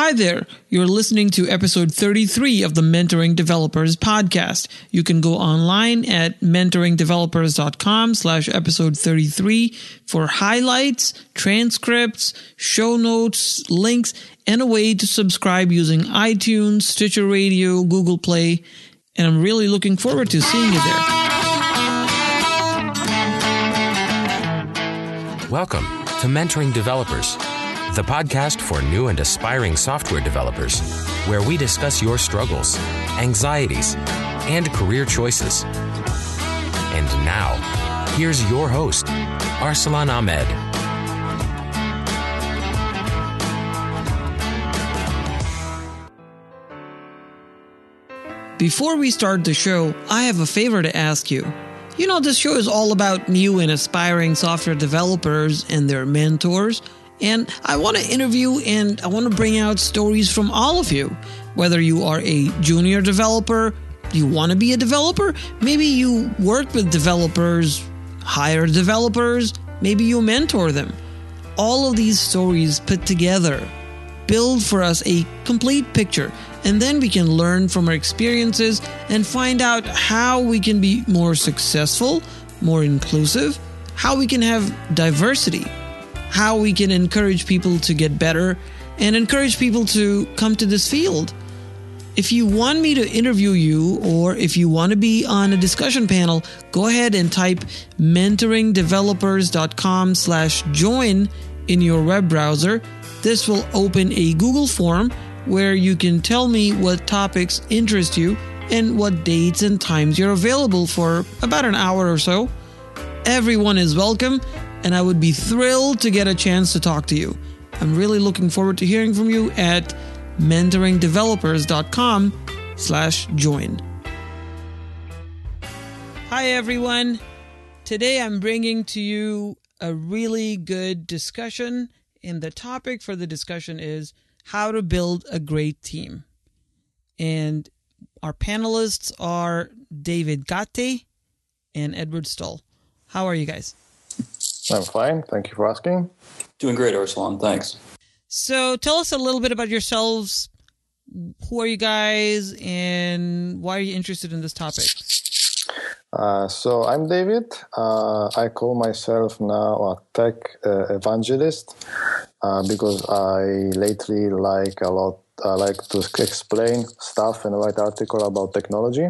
Hi there. You're listening to episode 33 of the Mentoring Developers podcast. You can go online at mentoringdevelopers.com/episode 33 for highlights, transcripts, show notes, links, and a way to subscribe using iTunes, Stitcher Radio, Google Play. And I'm really looking forward to seeing you there. Welcome to Mentoring Developers, the podcast for new and aspiring software developers, where we discuss your struggles, anxieties, and career choices. And now, here's your host, Arsalan Ahmed. Before we start the show, I have a favor to ask you. You know, this show is all about new and aspiring software developers and their mentors. And I want to interview and I want to bring out stories from all of you. Whether you are a junior developer, you want to be a developer, maybe you work with developers, hire developers, maybe you mentor them. All of these stories put together build for us a complete picture. And then we can learn from our experiences and find out how we can be more successful, more inclusive, how we can have diversity, how we can encourage people to get better and encourage people to come to this field. If you want me to interview you or if you want to be on a discussion panel, go ahead and type mentoringdevelopers.com/join in your web browser. This will open a Google form where you can tell me what topics interest you and what dates and times you're available for about an hour or so. Everyone is welcome, and I would be thrilled to get a chance to talk to you. I'm really looking forward to hearing from you at mentoringdevelopers.com/join. Hi, everyone. Today I'm bringing to you a really good discussion, and the topic for the discussion is how to build a great team. And our panelists are David Gatte and Edward Stoll. How are you guys? I'm fine. Thank you for asking. Doing great, Arsalan. Thanks. So tell us a little bit about yourselves. Who are you guys and why are you interested in this topic? So I'm David. I call myself now a tech evangelist because I lately like to explain stuff and write articles about technology.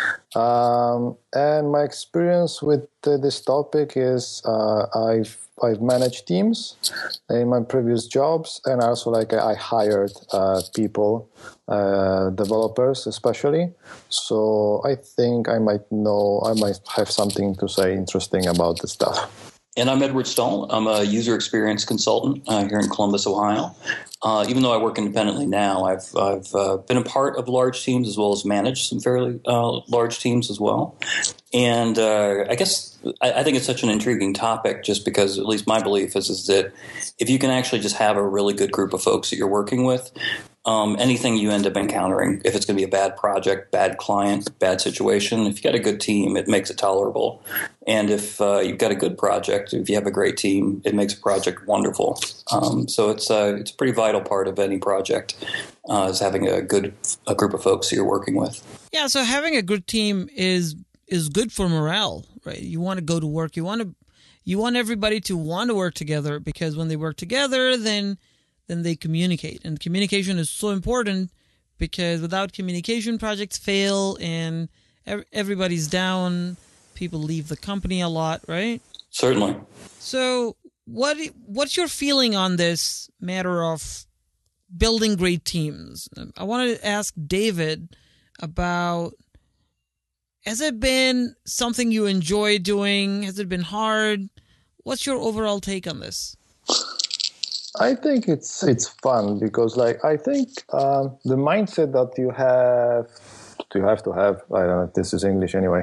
And my experience with this topic is I've managed teams in my previous jobs, and also I hired people, developers especially. So I think I might have something to say interesting about this stuff. And I'm Edward Stoll. I'm a user experience consultant here in Columbus, Ohio. Even though I work independently now, I've been a part of large teams as well as managed some fairly large teams as well. And I guess I think it's such an intriguing topic just because at least my belief is that if you can actually just have a really good group of folks that you're working with, anything you end up encountering, if it's going to be a bad project, bad client, bad situation, if you got a good team, it makes it tolerable. And if you've got a good project, if you have a great team, it makes a project wonderful. So it's a pretty vital part of any project is having a group of folks that you're working with. Yeah, so having a good team is good for morale, right? You want to go to work. You want everybody to want to work together because when they work together, then they communicate. And communication is so important because without communication, projects fail and everybody's down. People leave the company a lot, right? Certainly. So what's your feeling on this matter of building great teams? I wanted to ask David about, has it been something you enjoy doing? Has it been hard? What's your overall take on this? I think it's fun because I think the mindset that you have to have, I don't know if this is English anyway,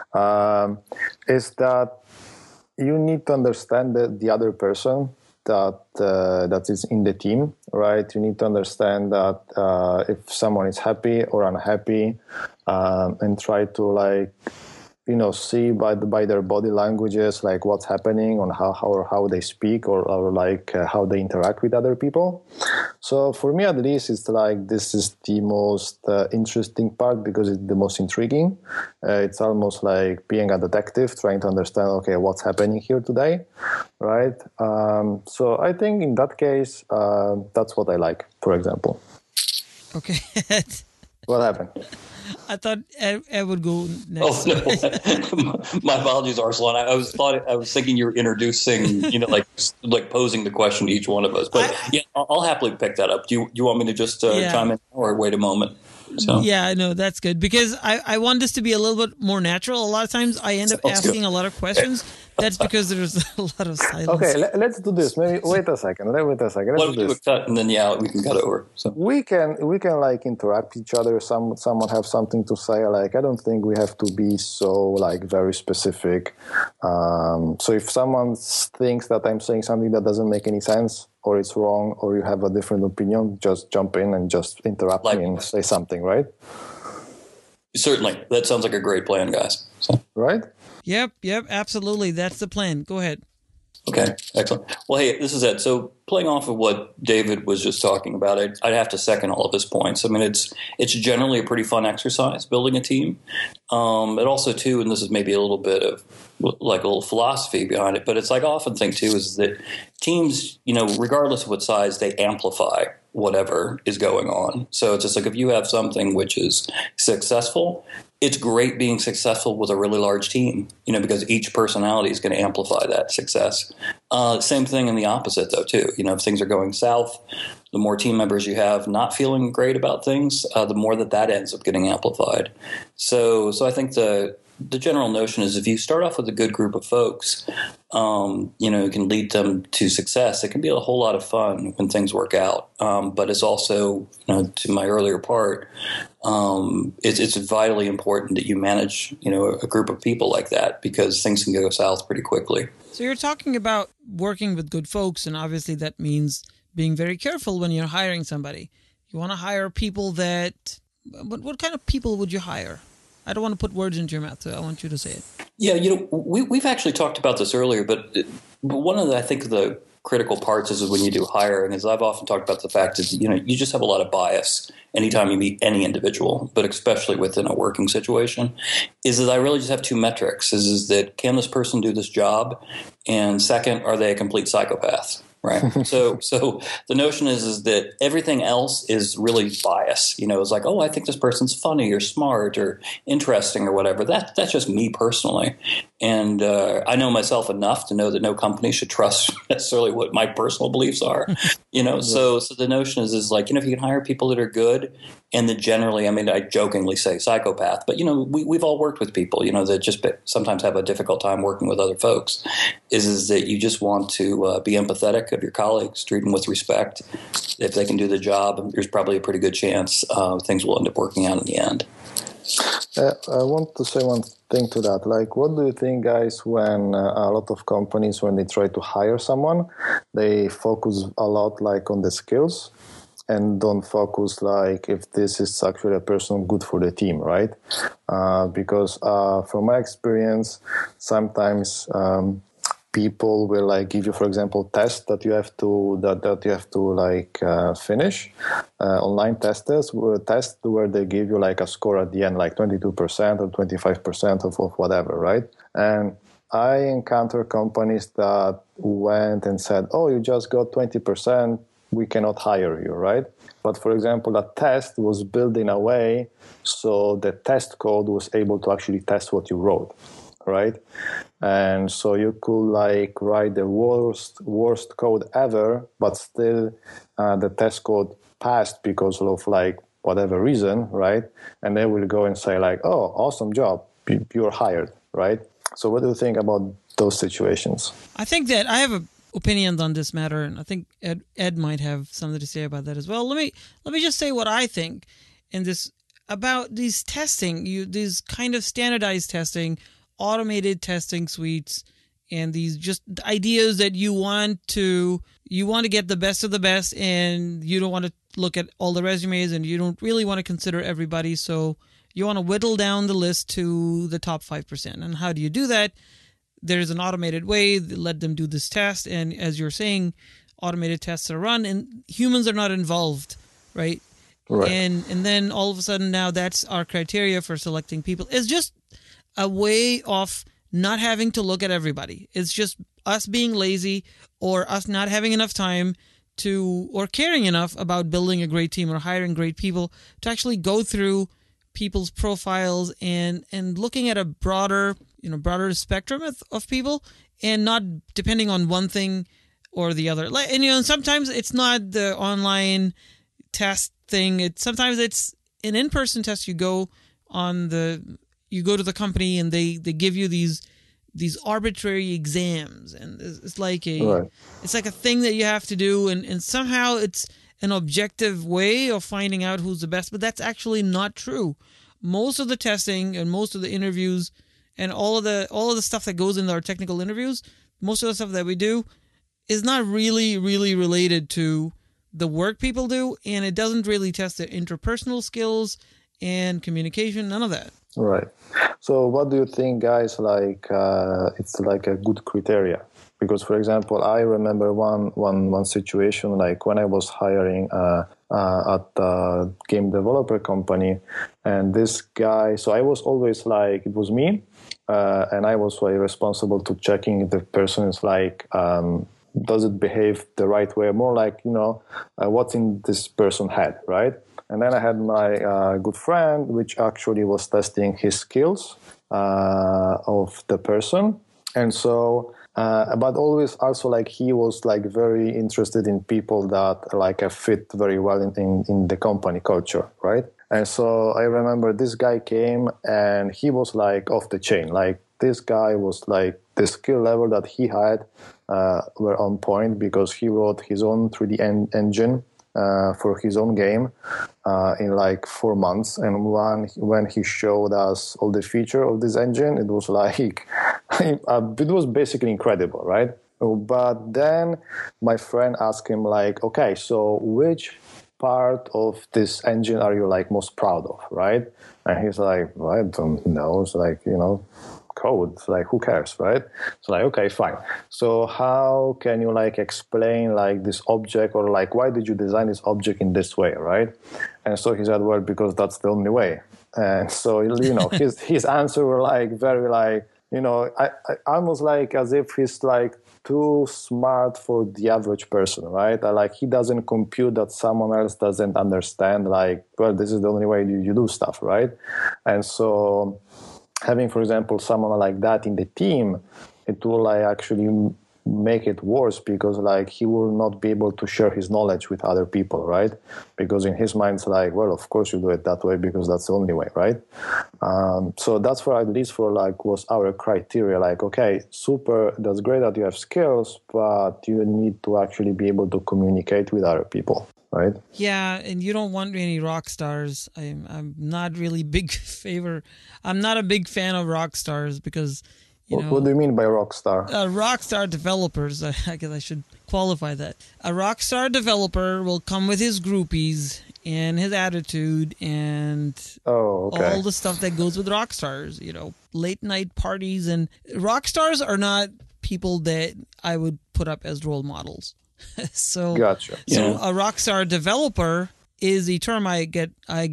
is that you need to understand the other person that is in the team, right? You need to understand that if someone is happy or unhappy, and try to see by their body languages, like what's happening on how they speak or like how they interact with other people. So for me, at least, it's like this is the most interesting part because it's the most intriguing. It's almost like being a detective trying to understand, okay, what's happening here today, right? So I think in that case, that's what I like, for example. Okay. What happened? I thought Ed would go next. Oh no! My apologies, Arsalan. I was thinking you were introducing, like posing the question to each one of us. But I'll happily pick that up. Do you want me to just chime in or wait a moment? So. Yeah, I know that's good because I want this to be a little bit more natural. A lot of times I end up asking a lot of questions. That's because there's a lot of silence. Okay, let's do this. Maybe wait a second. Let's do this. Cut and then we can cut over. So we can like interact with each other. Someone have something to say. Like I don't think we have to be so like very specific. So if someone thinks that I'm saying something that doesn't make any sense, or it's wrong, or you have a different opinion, just jump in and just interrupt me and say something, right? Certainly. That sounds like a great plan, guys. So. Right? Yep, absolutely. That's the plan. Go ahead. Okay, excellent. Well, hey, this is Ed. So playing off of what David was just talking about, I'd have to second all of his points. I mean, it's generally a pretty fun exercise building a team. It also, too, and this is maybe a little bit of like a little philosophy behind it, but it's like I often think, too, is that teams, regardless of what size, they amplify whatever is going on. So it's just like if you have something which is successful, it's great being successful with a really large team, because each personality is going to amplify that success. Same thing in the opposite, though, too. If things are going south, the more team members you have not feeling great about things, the more that ends up getting amplified. So I think the general notion is if you start off with a good group of folks, you can lead them to success. It can be a whole lot of fun when things work out. But it's also, to my earlier part, it's vitally important that you manage, a group of people like that because things can go south pretty quickly. So you're talking about working with good folks, and obviously that means being very careful when you're hiring somebody. You want to hire people that – what kind of people would you hire? I don't want to put words into your mouth, so I want you to say it. Yeah, we've actually talked about this earlier, but one of the, I think, the critical parts is when you do hiring, is I've often talked about the fact that, you just have a lot of bias anytime you meet any individual, but especially within a working situation, is that I really just have two metrics, is that can this person do this job? And second, are they a complete psychopath? Right. So the notion is that everything else is really bias. It's like, oh, I think this person's funny or smart or interesting or whatever. That's just me personally. And I know myself enough to know that no company should trust necessarily what my personal beliefs are. So the notion is like, if you can hire people that are good and that generally, I jokingly say psychopath, but, we've all worked with people, that just sometimes have a difficult time working with other folks, is that you just want to be empathetic of your colleagues, treat them with respect. If they can do the job, there's probably a pretty good chance things will end up working out in the end. I want to say one thing to that. Like, what do you think, guys, when a lot of companies, when they try to hire someone, they focus a lot like on the skills and don't focus like if this is actually a person good for the team, right? Because from my experience, sometimes people will like give you, for example, tests that you have to finish, online tests where they give you like a score at the end, like 22% or 25% of whatever, right? And I encounter companies that went and said, oh, you just got 20%, we cannot hire you, right? But for example, that test was built in a way so the test code was able to actually test what you wrote, right? And so you could like write the worst code ever, but still the test code passed because of like whatever reason, right? And they will go and say like, oh, awesome job, you're hired, right? So what do you think about those situations? I think that I have an opinion on this matter, and I think Ed might have something to say about that as well. Let me just say what I think in this about these testing, these kind of standardized testing, automated testing suites, and these just ideas that you want to get the best of the best, and you don't want to look at all the resumes, and you don't really want to consider everybody. So You want to whittle down the list to the top 5%. And how do you do that? There's an automated way. Let them do this test. And as you're saying, automated tests are run and humans are not involved, right? Right. And then all of a sudden now that's our criteria for selecting people. It's just a way of not having to look at everybody. It's just us being lazy or us not having enough time to, or caring enough about building a great team or hiring great people to actually go through people's profiles and looking at a broader spectrum of people and not depending on one thing or the other. And sometimes it's not the online test thing. Sometimes it's an in-person test. You go to the company and they give you these arbitrary exams, and it's like a thing that you have to do, and somehow it's an objective way of finding out who's the best, but that's actually not true. Most of the testing and most of the interviews and all of the stuff that goes into our technical interviews, most of the stuff that we do is not really, really related to the work people do, and it doesn't really test their interpersonal skills and communication, none of that. Right. So what do you think, guys, it's like a good criteria? Because, for example, I remember one situation, like when I was hiring at a game developer company, and this guy, so I was always like, it was me, and I was responsible to checking if the person is does it behave the right way? More like, what's in this person's head, right? And then I had my good friend, which actually was testing his skills of the person. And so, but always also he was very interested in people that fit very well in the company culture, right? And so I remember this guy came and he was off the chain. This guy was the skill level that he had were on point because he wrote his own 3D engine for his own game in 4 months. And when he showed us all the feature of this engine, it was it was basically incredible, right? But then my friend asked him okay, so which part of this engine are you most proud of, right? And he's like, well, I don't know. It's code. It's who cares, right? It's okay, fine. So how can you explain this object, or why did you design this object in this way, right? And so he said, well, because that's the only way. And so his answer were very I almost as if he's too smart for the average person, right? He doesn't compute that someone else doesn't understand. Well, this is the only way you do stuff, right? And so having, for example, someone like that in the team, it will actually make it worse because he will not be able to share his knowledge with other people, right? Because in his mind, it's well, of course you do it that way because that's the only way, right? So that's for at least for was our criteria. Okay, super, that's great that you have skills, but you need to actually be able to communicate with other people. Right. Yeah, and you don't want any rock stars. I'm not really I'm not a big fan of rock stars because, What do you mean by rock star? Rock star developers, I guess I should qualify that. A rock star developer will come with his groupies and his attitude and all the stuff that goes with rock stars, late night parties. And rock stars are not people that I would put up as role models. So, gotcha. So a rockstar developer is the term I get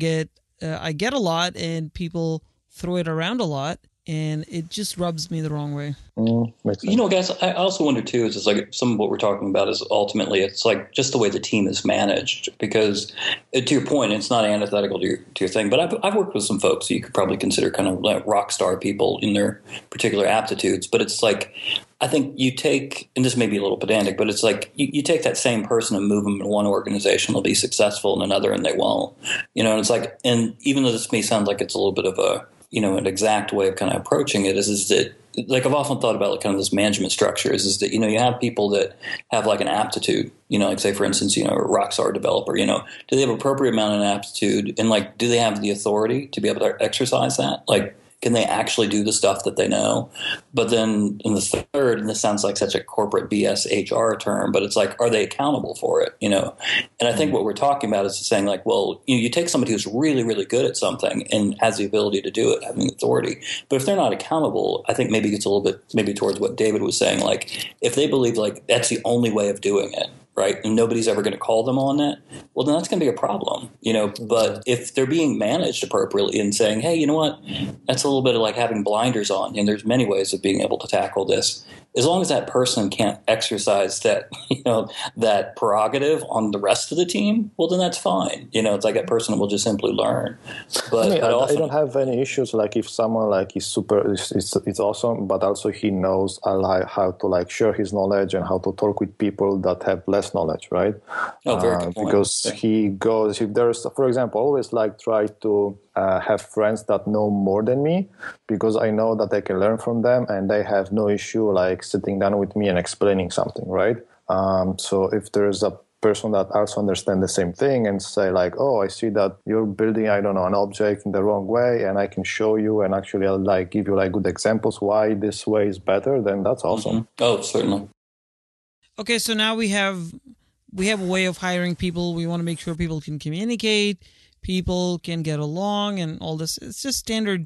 a lot, and people throw it around a lot, and it just rubs me the wrong way. Guys, I also wonder too. Is some of what we're talking about is ultimately it's just the way the team is managed. Because to your point, it's not antithetical to your thing. But I've worked with some folks who you could probably consider kind of rock star people in their particular aptitudes. But it's I think you take, and this may be a little pedantic, but it's you take that same person and move them in one organization, they'll be successful in another, and they won't. And it's and even though this may sound like it's a little bit of a an exact way of kind of approaching it, is that I've often thought about kind of this management structure is that you have people that have an aptitude, say for instance, a rock star developer, do they have appropriate amount of aptitude, and do they have the authority to be able to exercise that? can they actually do the stuff that they know? But then in the third, and this sounds like such a corporate BS HR term, but it's like, are they accountable for it? And I think what we're talking about is saying like, well, you take somebody who's really, really good at something and has the ability to do it, having the authority. But if they're not accountable, I think maybe it's a little bit maybe towards what David was saying. Like if they believe like that's the only way of doing it, right, and nobody's ever going to call them on that, well, then that's going to be a problem, But if they're being managed appropriately and saying, hey, you know what, that's a little bit of like having blinders on, and there's many ways of being able to tackle this. As long as that person can't exercise that, that prerogative on the rest of the team, well, then that's fine. It's like that person will just simply learn. But I don't have any issues. Like if someone like is super, it's awesome, but also he knows how to like share his knowledge and how to talk with people that have less knowledge, right? Oh, very good point. Because he goes, if there's, for example, always like try to have friends that know more than me, because I know that I can learn from them and they have no issue like sitting down with me and explaining something, right? So if there's a person that also understands the same thing and say like, oh, I see that you're building, I don't know, an object in the wrong way, and I can show you and actually I'll like give you like good examples why this way is better, then that's awesome. Mm-hmm. Oh, certainly. Okay, so now we have a way of hiring people. We want to make sure people can communicate, people can get along, and all this. It's just standard,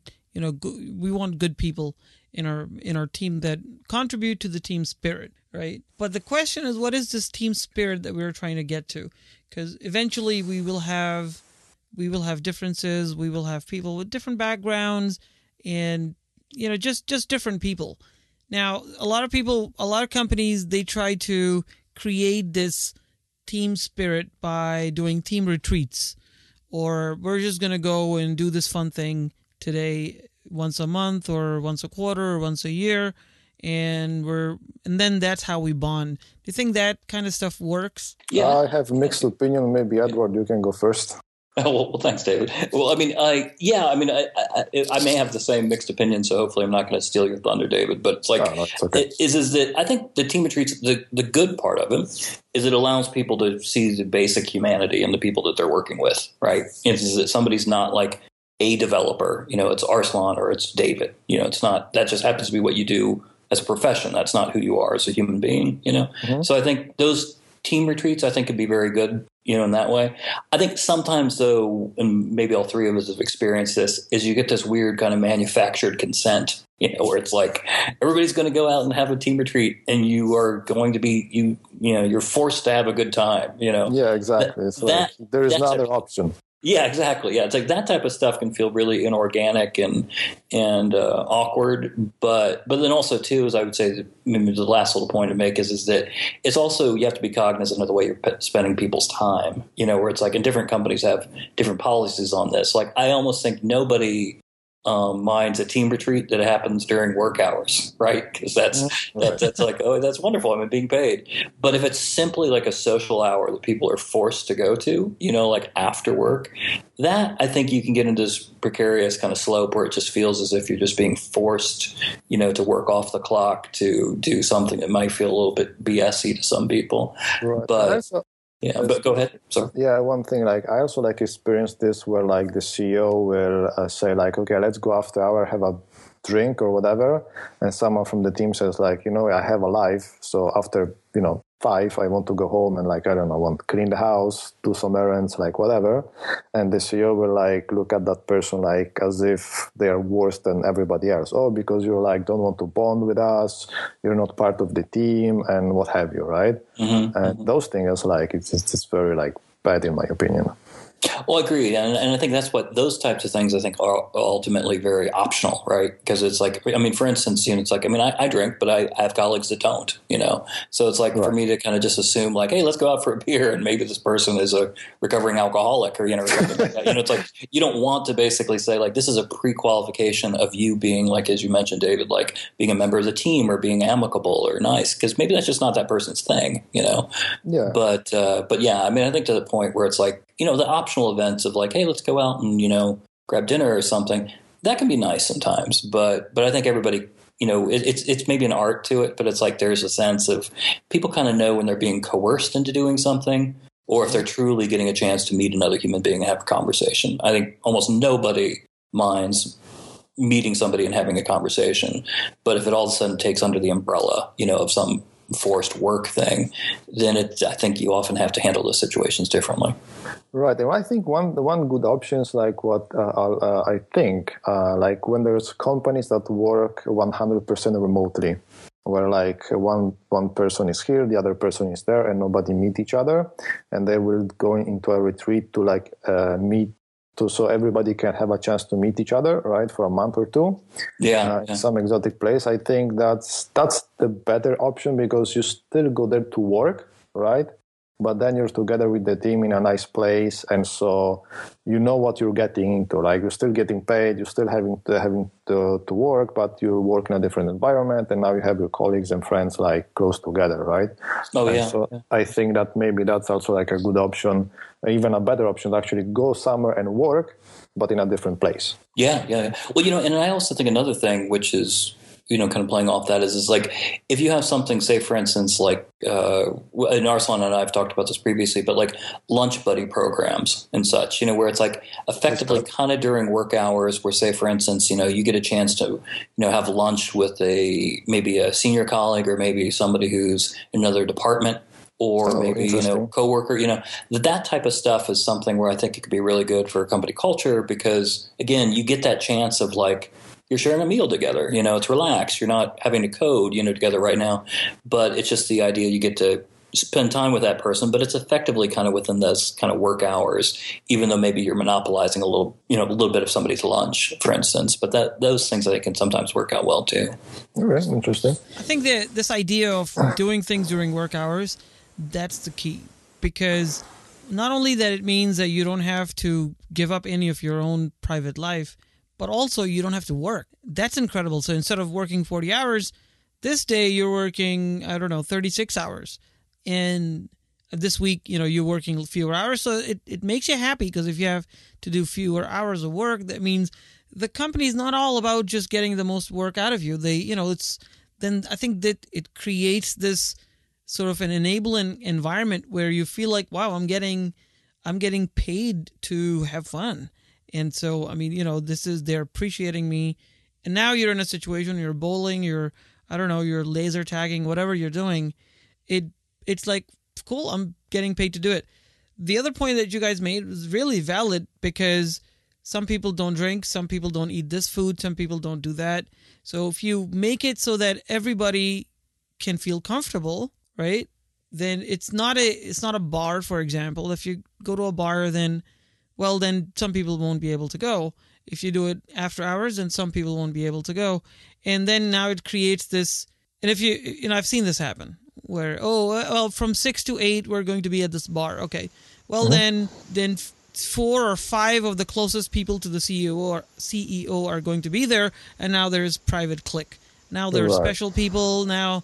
we want good people in our team that contribute to the team spirit, right? But the question is, what is this team spirit that we're trying to get to? Because eventually we will have differences. We will have people with different backgrounds, and just different people. Now, a lot of companies, they try to create this team spirit by doing team retreats, or we're just going to go and do this fun thing today once a month or once a quarter or once a year, and then that's how we bond. Do you think that kind of stuff works? Yeah, I have a mixed opinion. Maybe Edward, you can go first. Oh, well, thanks, David. Well, I may have the same mixed opinion, so hopefully I'm not going to steal your thunder, David. But it's like, it's okay. is that I think the team retreats, the good part of it is it allows people to see the basic humanity in the people that they're working with, right? It's that somebody's not like a developer, it's Arslan or it's David. It's not, that just happens to be what you do as a profession. That's not who you are as a human being, Mm-hmm. So I think those team retreats, I think, could be very good, in that way. I think sometimes, though, and maybe all three of us have experienced this, is you get this weird kind of manufactured consent, where it's like everybody's going to go out and have a team retreat, and you are going to be, you're forced to have a good time, Yeah, exactly. There is no other option. Yeah, exactly. Yeah, it's like that type of stuff can feel really inorganic and awkward. But then also too, as I would say, the last little point to make is that it's also, you have to be cognizant of the way you're spending people's time. Where it's like, and different companies have different policies on this. Like I almost think nobody minds a team retreat that happens during work hours, right? Because that's like, oh, that's wonderful, I'm being paid. But if it's simply like a social hour that people are forced to go to, like after work, that I think you can get into this precarious kind of slope where it just feels as if you're just being forced, to work off the clock to do something that might feel a little bit BS-y to some people. Right. But yeah, but go ahead. Sorry. Yeah, one thing, like I also like experienced this where like the CEO will say like, okay, let's go after hour, have a drink or whatever, and someone from the team says like, I have a life, so after 5, I want to go home and like, I don't know, want to clean the house, do some errands, like whatever. And the CEO will like look at that person like as if they are worse than everybody else. Oh, because you're like, don't want to bond with us, you're not part of the team and what have you, right? Mm-hmm. And those things like, it's very like bad in my opinion. Well, I agree. And I think that's what those types of things I think are ultimately very optional, right? Because it's like, for instance, it's like, I drink, but I have colleagues that don't, So it's like for me to kind of just assume like, hey, let's go out for a beer and maybe this person is a recovering alcoholic or, something like that. It's like you don't want to basically say like this is a pre-qualification of you being like, as you mentioned, David, like being a member of the team or being amicable or nice, because maybe that's just not that person's thing, Yeah. But yeah, I think to the point where it's like, the optional events of like, hey, let's go out and, grab dinner or something, that can be nice sometimes. But I think everybody, it's maybe an art to it, but it's like there's a sense of people kind of know when they're being coerced into doing something or if they're truly getting a chance to meet another human being and have a conversation. I think almost nobody minds meeting somebody and having a conversation. But if it all of a sudden takes under the umbrella, of some forced work thing, then I think you often have to handle those situations differently. Right, and I think one good option is like what I think, like when there's companies that work 100% remotely, where like one person is here, the other person is there, and nobody meet each other, and they will go into a retreat to like meet. So everybody can have a chance to meet each other, right, for a month or two. In some exotic place. I think that's the better option, because you still go there to work, right? But then you're together with the team in a nice place, and so you know what you're getting into. Like, you're still getting paid, you're still having to work, but you work in a different environment, and now you have your colleagues and friends like close together, right? I think that maybe that's also like a good option, even a better option, to actually go somewhere and work, but in a different place. Yeah. Well, and I also think another thing, which is, kind of playing off that is like, if you have something, say, for instance, like, and Arslan and I have talked about this previously, but like lunch buddy programs and such, where it's like effectively kind of during work hours where, say, for instance, you get a chance to, have lunch with maybe a senior colleague, or maybe somebody who's in another department, or maybe, coworker, that type of stuff is something where I think it could be really good for company culture, because again, you get that chance of like, you're sharing a meal together, it's relaxed. You're not having to code, together right now, but it's just the idea you get to spend time with that person, but it's effectively kind of within those kind of work hours, even though maybe you're monopolizing a little bit of somebody's lunch, for instance, but those things I think can sometimes work out well too. All right. Interesting. I think that this idea of doing things during work hours, that's the key, because not only that it means that you don't have to give up any of your own private life, but also you don't have to work. That's incredible. So instead of working 40 hours, this day you're working, 36 hours. And this week, you're working fewer hours. So it makes you happy, because if you have to do fewer hours of work, that means the company is not all about just getting the most work out of you. Then I think that it creates this sort of an enabling environment where you feel like, wow, I'm getting paid to have fun. And so, they're appreciating me. And now you're in a situation, you're bowling, you're laser tagging, whatever you're doing. It's like, cool, I'm getting paid to do it. The other point that you guys made was really valid, because some people don't drink, some people don't eat this food, some people don't do that. So if you make it so that everybody can feel comfortable, right, then it's not a bar, for example. If you go to a bar, then some people won't be able to go. If you do it after hours, then some people won't be able to go. And then now it creates this, and if I've seen this happen, where, from 6 to 8, we're going to be at this bar. Okay. Well, then 4 or 5 of the closest people to the CEO are going to be there, and now there's private clique. Now there's special people. Now,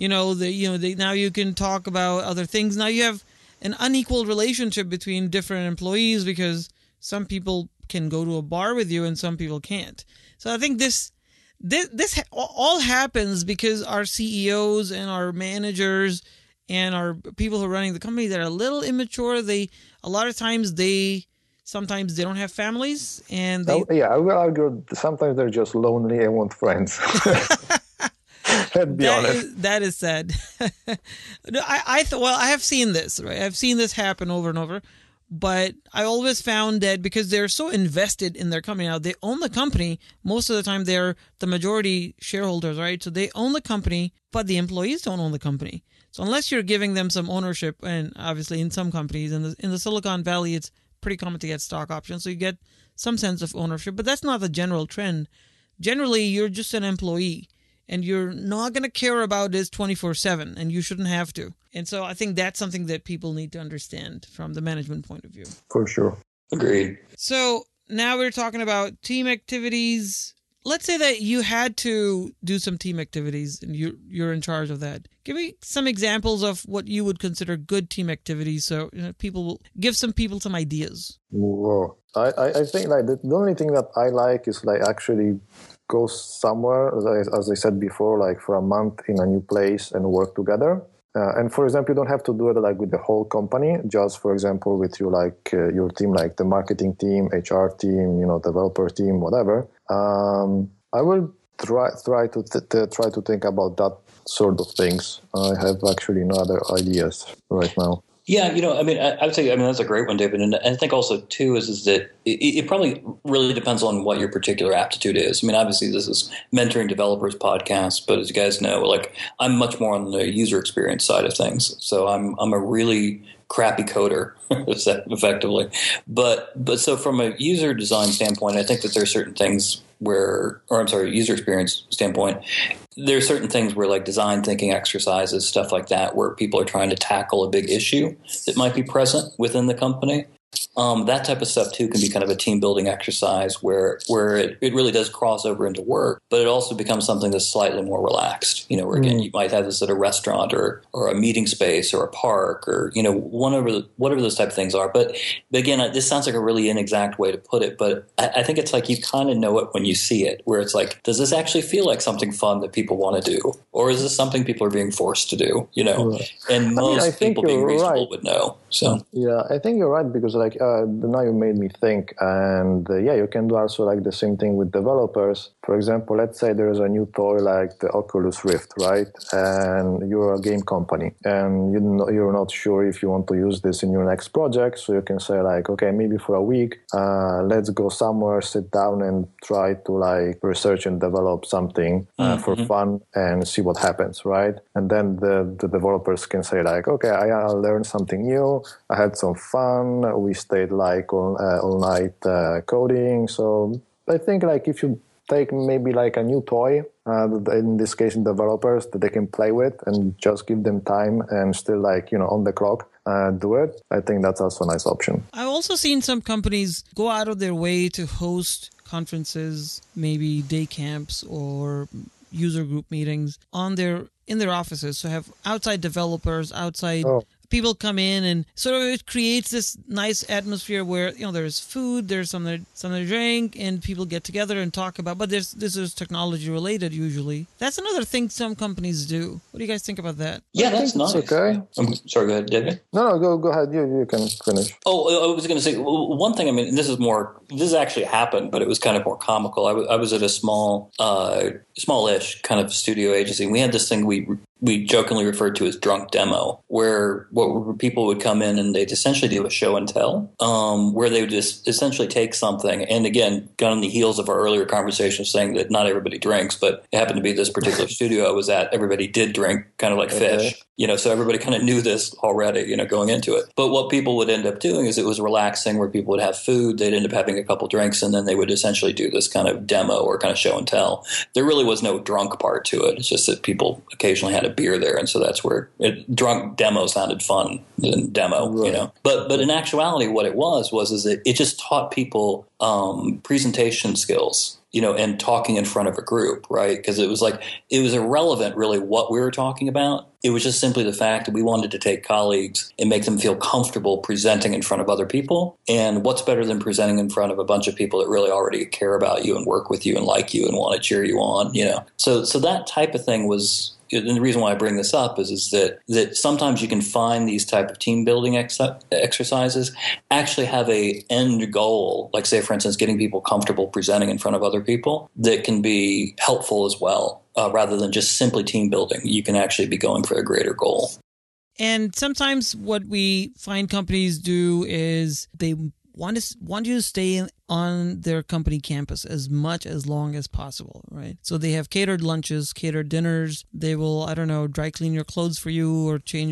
now you can talk about other things. Now you have an unequal relationship between different employees, because some people can go to a bar with you and some people can't. So I think this all happens because our CEOs and our managers and our people who are running the company that are a little immature, a lot of times sometimes they don't have families, and I will argue sometimes they're just lonely and want friends. Let's be honest. That is sad. I have seen this, right? I've seen this happen over and over, but I always found that because they're so invested in their company now, they own the company. Most of the time, they're the majority shareholders, right? So they own the company, but the employees don't own the company. So unless you're giving them some ownership, and obviously in some companies, in the Silicon Valley, it's pretty common to get stock options, so you get some sense of ownership, but that's not the general trend. Generally, you're just an employee, and you're not going to care about this 24/7, and you shouldn't have to. And so I think that's something that people need to understand from the management point of view. For sure. Agreed. So now we're talking about team activities. Let's say that you had to do some team activities, and you're in charge of that. Give me some examples of what you would consider good team activities, so people will give some people some ideas. Whoa. I think like the only thing that I like is like actually go somewhere, as I said before, like for a month in a new place and work together. And for example, you don't have to do it like with the whole company. Just for example, with you like your team, like the marketing team, HR team, developer team, whatever. I will try to think about that sort of things. I have actually no other ideas right now. Yeah, I would say, that's a great one, David. And I think also, too, is that it probably really depends on what your particular aptitude is. Obviously, this is Mentoring Developers podcast, but as you guys know, like, I'm much more on the user experience side of things. So I'm a really crappy coder, effectively. But so from a user design standpoint, I think that there are certain things user experience standpoint, there are certain things where, like, design thinking exercises, stuff like that, where people are trying to tackle a big issue that might be present within the company. That type of stuff, too, can be kind of a team building exercise where it really does cross over into work, but it also becomes something that's slightly more relaxed. Where, again, you might have this at a restaurant or a meeting space or a park or, whatever those type of things are. But again, this sounds like a really inexact way to put it, but I think it's like you kind of know it when you see it, where it's like, does this actually feel like something fun that people want to do? Or is this something people are being forced to do? Right. And most people being reasonable would know. So yeah, I think you're right, because like now you made me think, and you can do also like the same thing with developers. For example, let's say there's a new toy like the Oculus Rift, right? And you're a game company, and you're not sure if you want to use this in your next project. So you can say like, okay, maybe for a week, let's go somewhere, sit down, and try to like research and develop something for fun and see what happens, right? And then the developers can say like, okay, I learned something new. I had some fun. We stayed like all night coding. So I think like if you take maybe like a new toy, in this case developers, that they can play with and just give them time and still like, on the clock, do it. I think that's also a nice option. I've also seen some companies go out of their way to host conferences, maybe day camps or user group meetings in their offices. So have outside developers, people come in, and sort of it creates this nice atmosphere where, there's food, there's something to drink, and people get together and talk about, but this is technology related usually. That's another thing some companies do. What do you guys think about that? Yeah, that's nice. Okay. I'm sorry, go ahead, David. No, go ahead. You can finish. Oh, I was going to say one thing. This actually happened, but it was kind of more comical. I was at a smallish kind of studio agency. We had this thing we jokingly referred to as drunk demo, where people would come in and they'd essentially do a show and tell, where they would just essentially take something. And again, got on the heels of our earlier conversation saying that not everybody drinks, but it happened to be this particular studio I was at, everybody did drink, kind of like fish. So everybody kind of knew this already, going into it. But what people would end up doing is it was relaxing, where people would have food, they'd end up having a couple drinks, and then they would essentially do this kind of demo or kind of show and tell. There really was no drunk part to it. It's just that people occasionally had a beer there, and so that's where drunk demo sounded fun than demo, right. But in actuality, what it was that it just taught people presentation skills. And talking in front of a group, right? Because it was irrelevant really what we were talking about. It was just simply the fact that we wanted to take colleagues and make them feel comfortable presenting in front of other people. And what's better than presenting in front of a bunch of people that really already care about you and work with you and like you and want to cheer you on, So that type of thing was. And the reason why I bring this up is that sometimes you can find these type of team building exercises actually have a end goal, like say, for instance, getting people comfortable presenting in front of other people, that can be helpful as well, rather than just simply team building. You can actually be going for a greater goal. And sometimes what we find companies do is they want you to stay on their company campus as long as possible, right? So they have catered lunches, catered dinners. They will, dry clean your clothes for you or change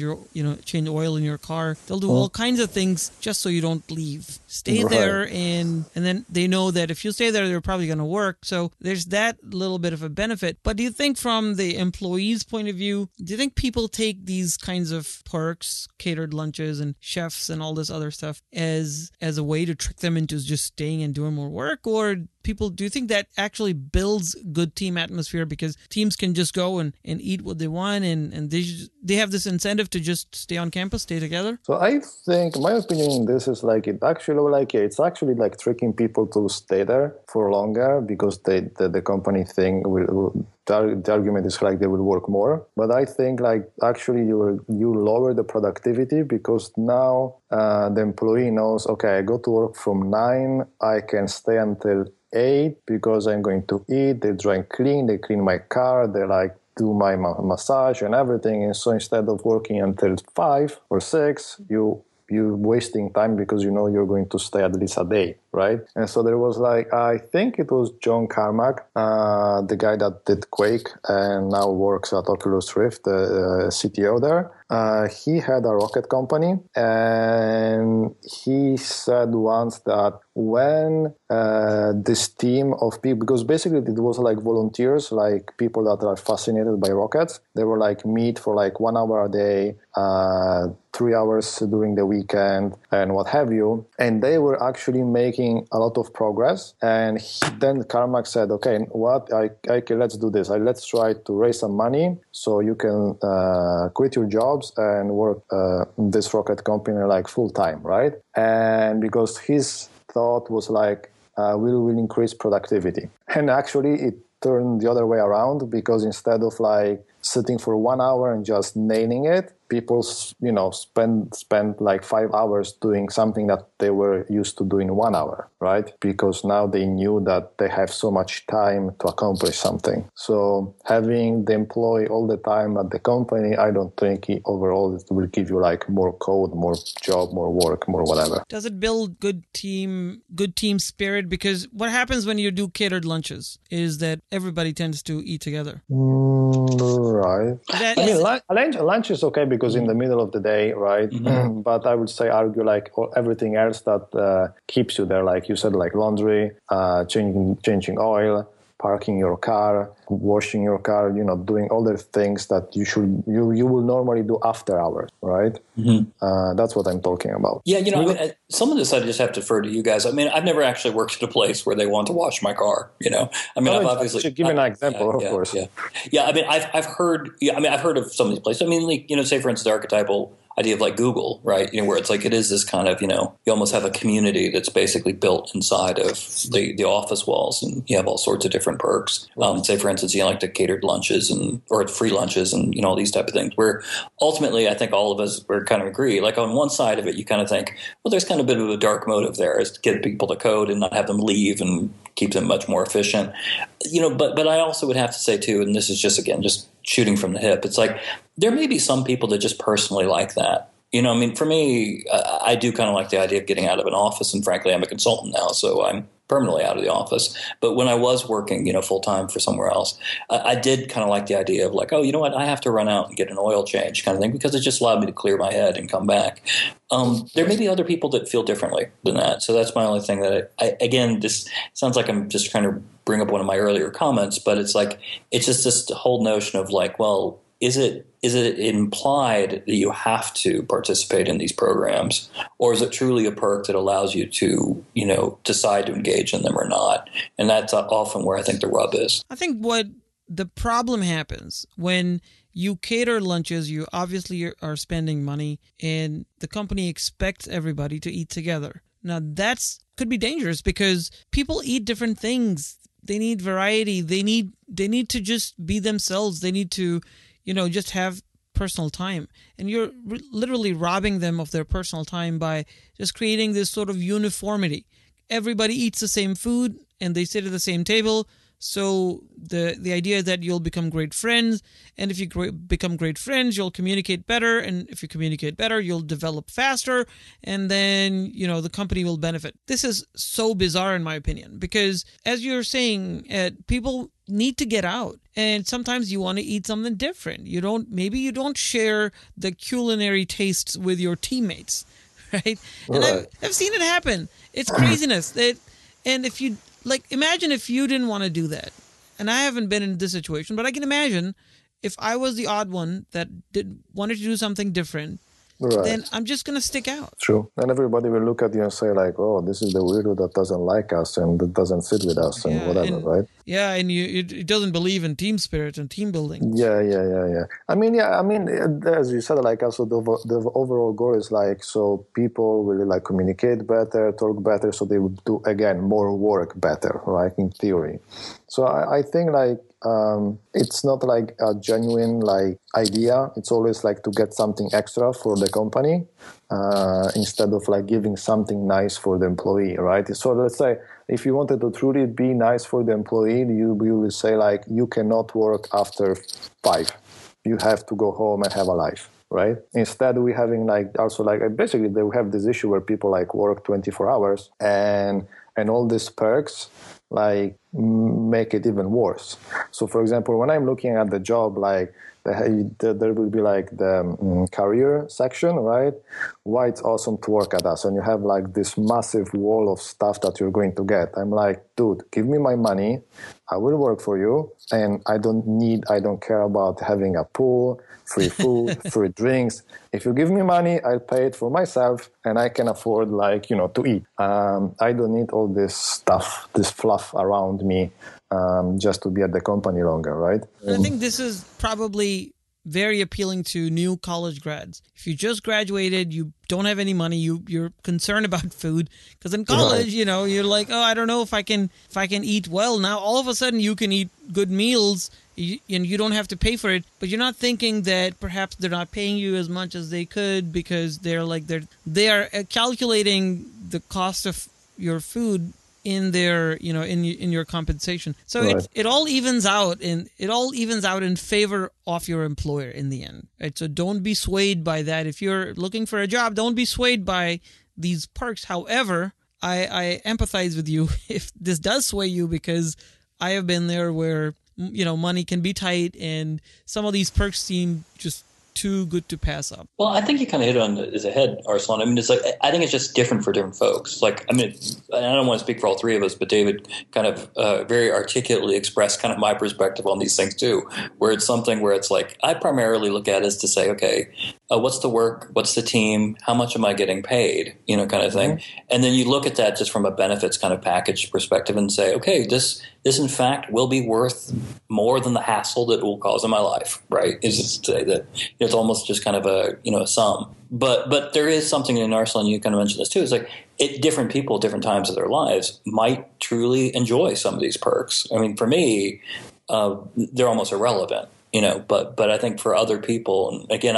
oil in your car. They'll do all kinds of things just so you don't leave. Stay there, and then they know that if you stay there, they're probably going to work. So there's that little bit of a benefit. But do you think from the employee's point of view, do you think people take these kinds of perks, catered lunches and chefs and all this other stuff as a way to trick them into just staying and doing more work? Or do you think that actually builds good team atmosphere because teams can just go and eat what they want and they have this incentive to just stay on campus, stay together? So I think my opinion on this is it's actually like tricking people to stay there for longer because the company thing will the argument is like they will work more. But I think like actually you lower the productivity because now the employee knows, okay, I go to work from 9, I can stay until 8 because I'm going to eat, they dry clean, they clean my car, they like do my massage and everything. And so instead of working until 5 or 6, you're wasting time because you know you're going to stay at least a day, right? And so there was like, I think it was John Carmack, the guy that did Quake and now works at Oculus Rift, the CTO there. He had a rocket company, and he said once that when this team of people, because basically it was like volunteers, like people that are fascinated by rockets, they were like meet for like 1 hour a day, 3 hours during the weekend and what have you. And they were actually making a lot of progress. And then Carmack said, okay, let's do this. Let's try to raise some money so you can quit your jobs and work this rocket company like full time, right? And because his thought was like, we will increase productivity. And actually it turned the other way around, because instead of like sitting for 1 hour and just nailing it, people, spend like 5 hours doing something that they were used to doing 1 hour, right? Because now they knew that they have so much time to accomplish something. So having the employee all the time at the company, I don't think overall it will give you like more code, more job, more work, more whatever. Does it build good team spirit? Because what happens when you do catered lunches is that everybody tends to eat together. Right. Lunch is okay because in the middle of the day, right? Mm-hmm. But I would argue like everything else that keeps you there, like you said, like laundry, changing oil, parking your car, washing your car, doing all the things that you will normally do after hours, right? Mm-hmm. That's what I'm talking about. Yeah, some of this I just have to defer to you guys. I mean, I've never actually worked at a place where they want to wash my car. I've obviously give me an example, of course. Yeah. I mean, I've heard of some of these places. I mean, like, say for instance, the archetypal idea of like Google, right? Where it's like it is this kind of, you almost have a community that's basically built inside of the office walls, and you have all sorts of different perks. Say for instance, like the catered lunches or free lunches and all these type of things. Where ultimately, I think all of us would kind of agree. Like on one side of it, you kind of think, well, there's kind of a bit of a dark motive there, is to get people to code and not have them leave and keep them much more efficient. But I also would have to say too, and this is just shooting from the hip. It's like there may be some people that just personally like that. For me, I do kind of like the idea of getting out of an office, and frankly, I'm a consultant now, so I'm permanently out of the office. But when I was working, full time for somewhere else, I did kind of like the idea of like, oh, you know what, I have to run out and get an oil change kind of thing, because it just allowed me to clear my head and come back. There may be other people that feel differently than that. So that's my only thing that again, this sounds like I'm just trying to bring up one of my earlier comments, but it's like, it's just this whole notion of like, well, is it implied that you have to participate in these programs, or is it truly a perk that allows you to, decide to engage in them or not? And that's often where I think the rub is. I think what the problem happens when you cater lunches, you obviously are spending money, and the company expects everybody to eat together. Now could be dangerous because people eat different things. They need variety. They need to just be themselves. They need to just have personal time. And you're literally robbing them of their personal time by just creating this sort of uniformity. Everybody eats the same food and they sit at the same table. So the idea that you'll become great friends, and if you become great friends, you'll communicate better, and if you communicate better, you'll develop faster, and then the company will benefit. This is so bizarre in my opinion, because as you're saying, people need to get out, and sometimes you want to eat something different. Maybe you don't share the culinary tastes with your teammates, right? And I've seen it happen. It's craziness. And if you imagine if you didn't want to do that. And I haven't been in this situation, but I can imagine if I was the odd one that wanted to do something different, then I'm just going to stick out. True. And everybody will look at you and say like, oh, this is the weirdo that doesn't like us and that doesn't sit with us and whatever, right? Yeah, and it doesn't believe in team spirit and team building. Yeah. I mean, as you said, like also the overall goal is like, so people really like communicate better, talk better, so they would do, again, more work better, right, in theory. So I think like it's not like a genuine like idea. It's always like to get something extra for the company instead of like giving something nice for the employee, right? So let's say if you wanted to truly be nice for the employee, you will say like, you cannot work after 5. You have to go home and have a life. Right. Instead, we having like also like basically they have this issue where people like work 24 hours and all these perks like make it even worse. So, for example, when I'm looking at the job, like there will be like the career section, right? Why it's awesome to work at us, and you have like this massive wall of stuff that you're going to get. I'm like, dude, give me my money, I will work for you, and I don't care about having a pool, free food, free drinks. If you give me money, I'll pay it for myself, and I can afford like, to eat. I don't need all this stuff, this fluff around me, just to be at the company longer, right? I think this is probably very appealing to new college grads. If you just graduated, you don't have any money, you're concerned about food, because in college, right. You're like, oh, I don't know if I can eat well. Now all of a sudden you can eat good meals and you don't have to pay for it, but you're not thinking that perhaps they're not paying you as much as they could, because they are calculating the cost of your food in their, in your compensation. So right. it all evens out, and it all evens out in favor of your employer in the end, right? So don't be swayed by that. If you're looking for a job, don't be swayed by these perks. However, I empathize with you if this does sway you, because I have been there where, money can be tight and some of these perks seem just too good to pass up. Well, I think you kind of hit on the head, Arslan. I mean, it's like, I think it's just different for different folks. Like, I mean, I don't want to speak for all three of us, but David kind of very articulately expressed kind of my perspective on these things too, where it's something where it's like, I primarily look at it as to say, okay, what's the work? What's the team? How much am I getting paid? Kind of thing. Mm-hmm. And then you look at that just from a benefits kind of package perspective and say, okay, this in fact will be worth more than the hassle that it will cause in my life, right? Is it to say that it's almost just kind of a sum. But there is something in Arslan, you kind of mentioned this too, is like different people at different times of their lives might truly enjoy some of these perks. I mean, for me, they're almost irrelevant. But I think for other people, and again,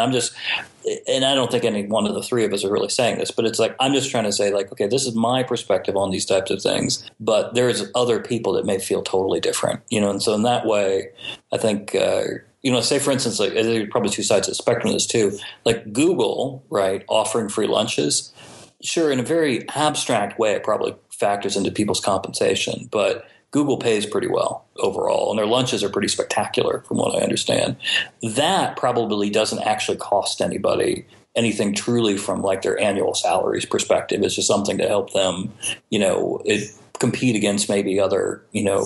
and I don't think any one of the three of us are really saying this, but it's like, I'm just trying to say like, okay, this is my perspective on these types of things, but there's other people that may feel totally different, and so in that way, I think, say for instance, like there are probably two sides of the spectrum of this too, like Google, right, offering free lunches, sure, in a very abstract way, it probably factors into people's compensation, but Google pays pretty well overall, and their lunches are pretty spectacular from what I understand. That probably doesn't actually cost anybody anything truly from like their annual salaries perspective. It's just something to help them, compete against maybe other,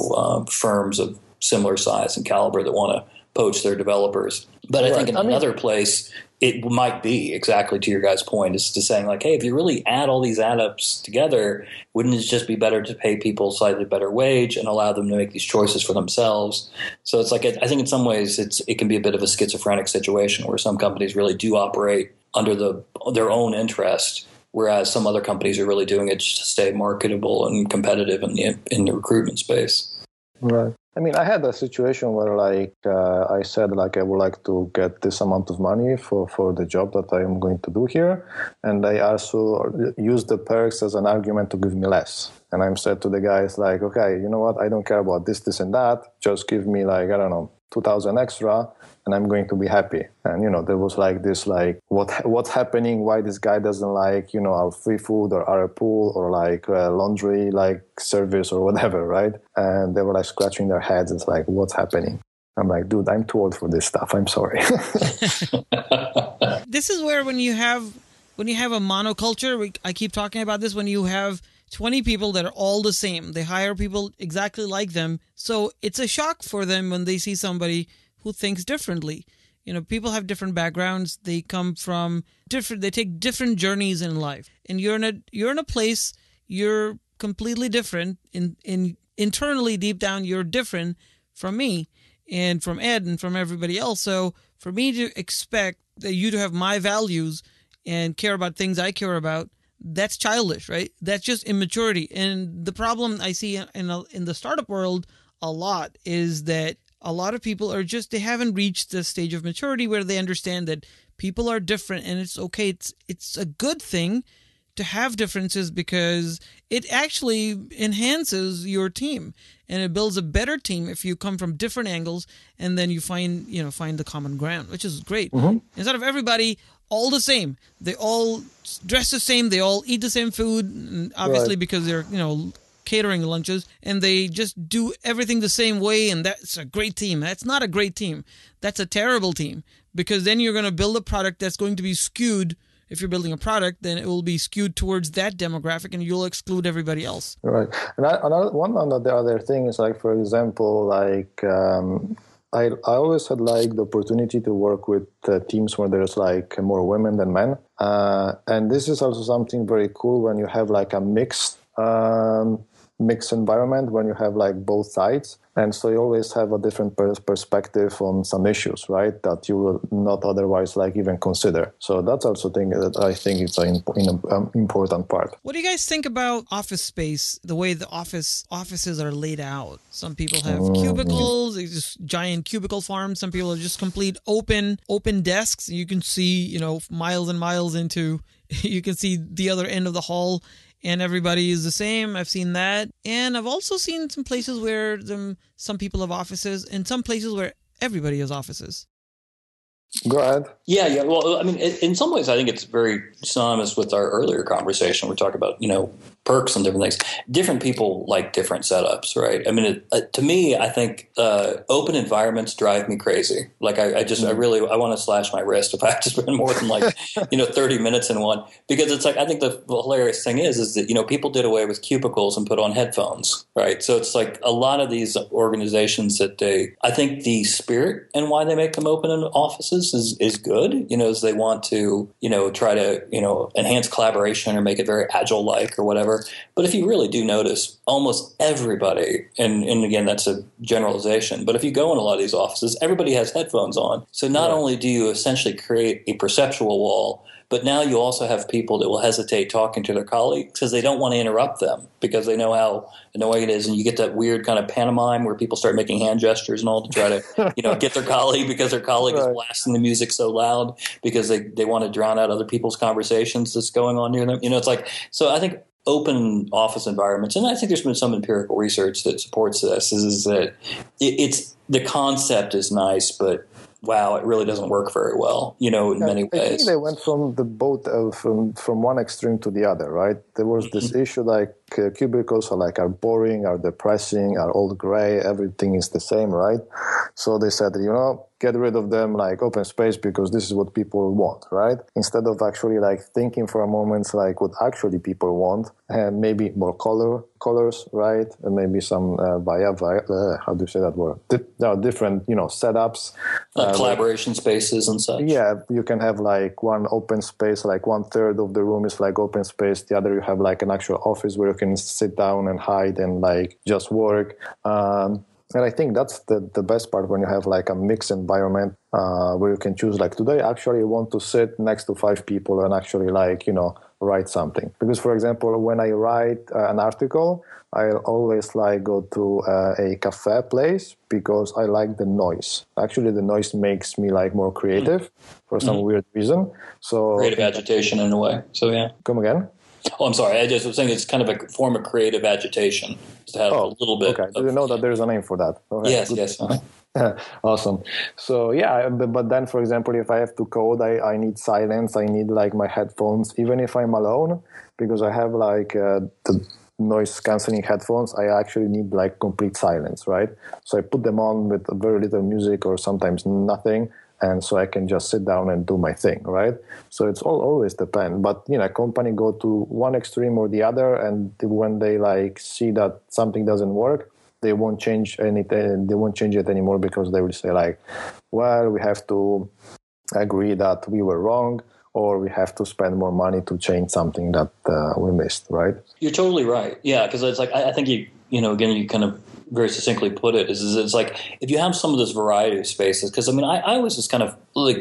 firms of similar size and caliber that want to poach their developers. But I think in another place, it might be exactly to your guys' point, is to saying like, hey, if you really add all these add-ups together, wouldn't it just be better to pay people slightly better wage and allow them to make these choices for themselves? So it's like, I think in some ways it can be a bit of a schizophrenic situation where some companies really do operate under their own interest, whereas some other companies are really doing it just to stay marketable and competitive in the recruitment space. Right. I mean, I had a situation where, like, I said, like, I would like to get this amount of money for the job that I am going to do here. And I also used the perks as an argument to give me less. And I said to the guys, like, okay, you know what? I don't care about this, and that. Just give me, like, I don't know, 2,000 extra, and I'm going to be happy. And, there was like this, like, what's happening? Why this guy doesn't like, our free food or our pool or like laundry, like service or whatever, right? And they were like scratching their heads. It's like, what's happening? I'm like, dude, I'm too old for this stuff. I'm sorry. This is where when you have a monoculture, I keep talking about this, when you have 20 people that are all the same. They hire people exactly like them. So it's a shock for them when they see somebody who thinks differently. People have different backgrounds. They come from they take different journeys in life. And you're in a place, you're completely different. Internally, deep down, you're different from me and from Ed and from everybody else. So for me to expect that you to have my values and care about things I care about, that's childish, right? That's just immaturity. And the problem I see in the startup world a lot is that a lot of people are just, they haven't reached the stage of maturity where they understand that people are different and it's okay. It's a good thing to have differences because it actually enhances your team and it builds a better team if you come from different angles and then you find the common ground, which is great. Instead of everybody all the same, they all dress the same, they all eat the same food, obviously because they're, catering lunches, and they just do everything the same way, and that's a great team. That's not a great team. That's a terrible team, because then you're going to build a product that's going to be skewed. If you're building a product, then it will be skewed towards that demographic, and you'll exclude everybody else. Right. And one of the other thing is, like, for example, like I always had like the opportunity to work with teams where there's like more women than men, and this is also something very cool when you have like a mixed environment, when you have like both sides. And so you always have a different perspective on some issues, right, that you will not otherwise like even consider. So that's also thing that I think it's an important part. What do you guys think about office space, the way the offices are laid out? Some people have cubicles, just giant cubicle farms. Some people are just complete open desks. You can see, miles and miles into, you can see the other end of the hall. And everybody is the same. I've seen that. And I've also seen some places where some people have offices and some places where everybody has offices. Go ahead. Yeah. Well, I mean, in some ways, I think it's very synonymous with our earlier conversation. We're talking about, perks and different things. Different people like different setups, right? I mean, to me, I think open environments drive me crazy. Like, I want to slash my wrist if I have to spend more than 30 minutes in one. Because it's like, I think the hilarious thing is that, people did away with cubicles and put on headphones, right? So it's like a lot of these organizations I think the spirit and why they make them open in offices is good, as they want to, try to, enhance collaboration or make it very agile-like or whatever. But if you really do notice, almost everybody, and again, that's a generalization, but if you go in a lot of these offices, everybody has headphones on. So not only do you essentially create a perceptual wall, but now you also have people that will hesitate talking to their colleagues because they don't want to interrupt them because they know how annoying it is. And you get that weird kind of pantomime where people start making hand gestures and all to try to, get their colleague because their colleague is blasting the music so loud because they want to drown out other people's conversations that's going on near them. It's like, so I think open office environments, and I think there's been some empirical research that supports this, is that it's the concept is nice, but wow, it really doesn't work very well, in many ways. I think they went from from one extreme to the other, right? There was this issue like cubicles are boring, are depressing, are all gray, everything is the same, right? So they said, get rid of them, like open space, because this is what people want, right? Instead of actually thinking for a moment like what actually people want, and maybe more colors, right? And maybe some how do you say that word? Different, setups. Collaboration spaces and such. Yeah, you can have one open space, 1/3 of the room is open space. The other you have an actual office where you can sit down and hide and just work. And I think that's the best part when you have a mixed environment where you can choose today actually I want to sit next to 5 people and actually write something. Because for example, when I write an article, I always go to a cafe place because I like the noise. Actually, the noise makes me more creative for some weird reason. So creative agitation in a way. So yeah. Come again? Oh, I'm sorry. I just was saying it's kind of a form of creative agitation to have a little bit. Okay. Didn't know that there's a name for that. Okay. Yes. Awesome. So yeah, but then for example, if I have to code, I need silence. I need my headphones, even if I'm alone, because I have the noise cancelling headphones. I actually need complete silence, right? So I put them on with very little music or sometimes nothing. And so I can just sit down and do my thing, right? So it's always depend. But a company go to one extreme or the other, and when they see that something doesn't work, they won't change anything. They won't change it anymore because they will say well, we have to agree that we were wrong, or we have to spend more money to change something that we missed, right? You're totally right. Yeah, because it's I think again, you kind of very succinctly put it, is it's if you have some of this variety of spaces, because I was just kind of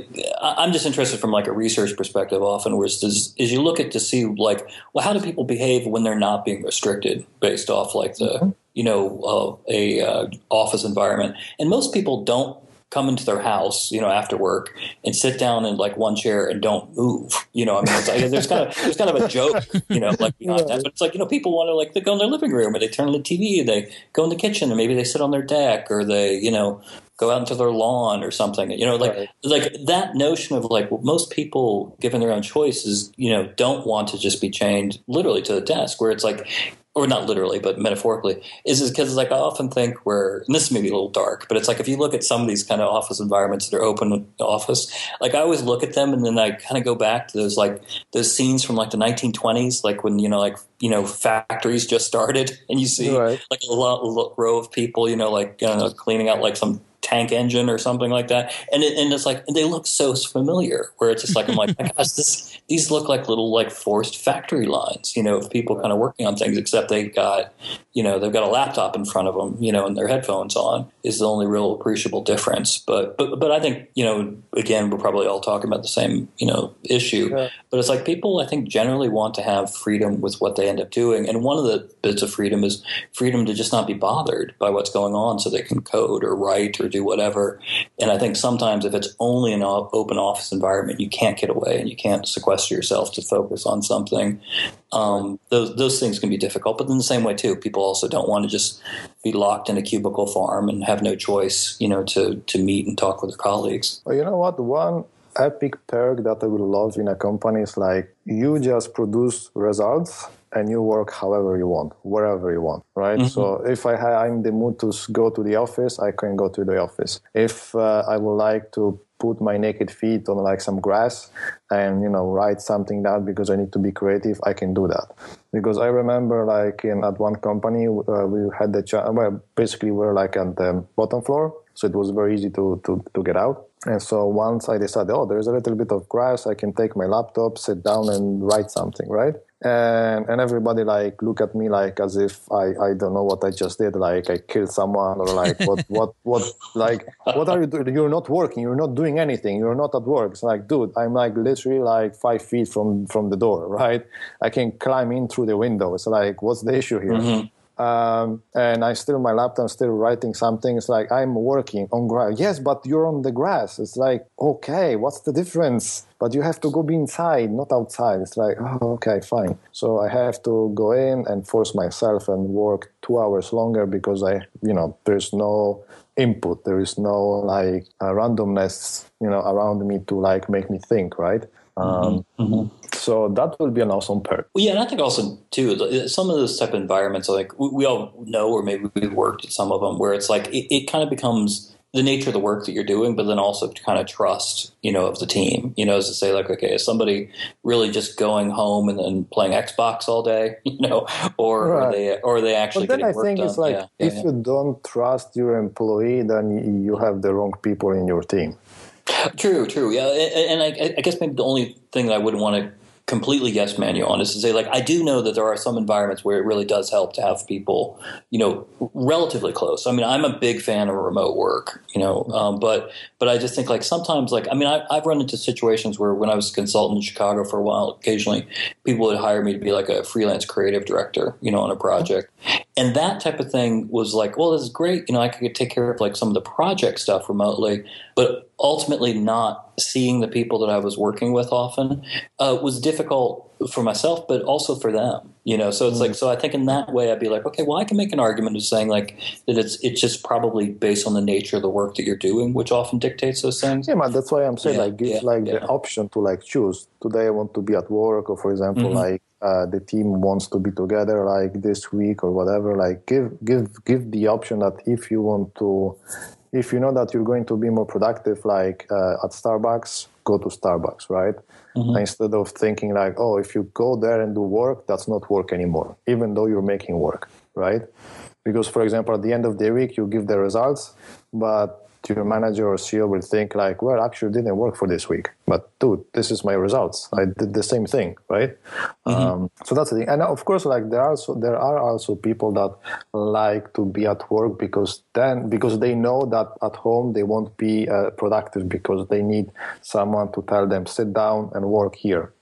I'm just interested from a research perspective often, where is you look at to see how do people behave when they're not being restricted based off the office environment. And most people don't come into their house, after work and sit down in like one chair and don't move. It's like, there's kind of a joke, like behind that. But it's like, people want to like, they go in their living room or they turn on the TV, they go in the kitchen, and maybe they sit on their deck, or they, go out into their lawn or something. Like that notion of like, well, most people, given their own choices, don't want to just be chained literally to the desk, where it's like, or not literally, but metaphorically, is because like I often think and this may be a little dark, but it's like if you look at some of these kind of office environments that are open office, like I always look at them and then I kind of go back to those scenes from like the 1920s, like when, factories just started and you see like a row of people, cleaning out like some tank engine or something like that. And it's like, and they look so familiar, where it's just like, I'm like, my gosh, these look like little like forced factory lines, of people kind of working on things, except they've got a laptop in front of them, and their headphones on is the only real appreciable difference. But I think, again, we're probably all talking about the same, issue, but it's like people, I think, generally want to have freedom with what they end up doing. And one of the bits of freedom is freedom to just not be bothered by what's going on, so they can code or write or do whatever. And I think sometimes if it's only an open office environment, you can't get away and you can't sequester yourself to focus on something. Those things can be difficult. But in the same way, too, people also don't want to just be locked in a cubicle farm and have no choice, to meet and talk with their colleagues. Well, you know what? One epic perk that I would love in a company is like you just produce results and you work however you want, wherever you want, right? Mm-hmm. So if I'm in the mood to go to the office, I can go to the office. If I would like to put my naked feet on like some grass and, write something down because I need to be creative, I can do that. Because I remember like at one company, we had basically we're like at the bottom floor. So it was very easy to get out. And so once I decided, there's a little bit of grass, I can take my laptop, sit down and write something, right? And everybody like look at me like as if I don't know what I just did, like I killed someone, or like what like what are you doing? You're not working, you're not doing anything, you're not at work. It's like, dude, I'm like literally like 5 feet from the door, right? I can climb in through the window. It's like, what's the issue here? Mm-hmm. And I still, my laptop, still writing something. It's like, I'm working on grass. Yes, but you're on the grass. It's like, okay, what's the difference? But you have to go be inside, not outside. It's like, okay, fine. So I have to go in and force myself and work 2 hours longer because there's no input. There is no like randomness, around me to like make me think, right? So that will be an awesome perk. Well, yeah, and I think also, too, some of those type of environments, like we all know, or maybe we've worked at some of them, where it's like it kind of becomes the nature of the work that you're doing, but then also to kind of trust, of the team, as to say like, okay, is somebody really just going home and then playing Xbox all day, or are they actually getting work done? But then I think it's like, if you don't trust your employee, then you have the wrong people in your team. True. Yeah. And I guess maybe the only thing that I wouldn't want to completely yes man you on is to say, like, I do know that there are some environments where it really does help to have people, relatively close. I mean, I'm a big fan of remote work, but I just think like sometimes, like, I mean, I've run into situations where when I was a consultant in Chicago for a while, occasionally people would hire me to be like a freelance creative director, on a project. And that type of thing was like, well, this is great. I could take care of like some of the project stuff remotely, but ultimately not seeing the people that I was working with often was difficult for myself, but also for them, so it's like, so I think in that way I'd be like, okay, well, I can make an argument of saying like that it's just probably based on the nature of the work that you're doing, which often dictates those things. Yeah, man, that's why I'm saying the option to like choose. Today I want to be at work, or for example, like the team wants to be together like this week or whatever, like give the option that if you know that you're going to be more productive, like at Starbucks, go to Starbucks, right? Mm-hmm. Instead of thinking like, if you go there and do work, that's not work anymore, even though you're making work, right? Because, for example, at the end of the week, you give the results, but your manager or CEO will think like, well, actually didn't work for this week, but dude, this is my results. I did the same thing, right? Mm-hmm. So that's the thing. And of course, like there are also people that like to be at work because they know that at home they won't be productive because they need someone to tell them sit down and work here.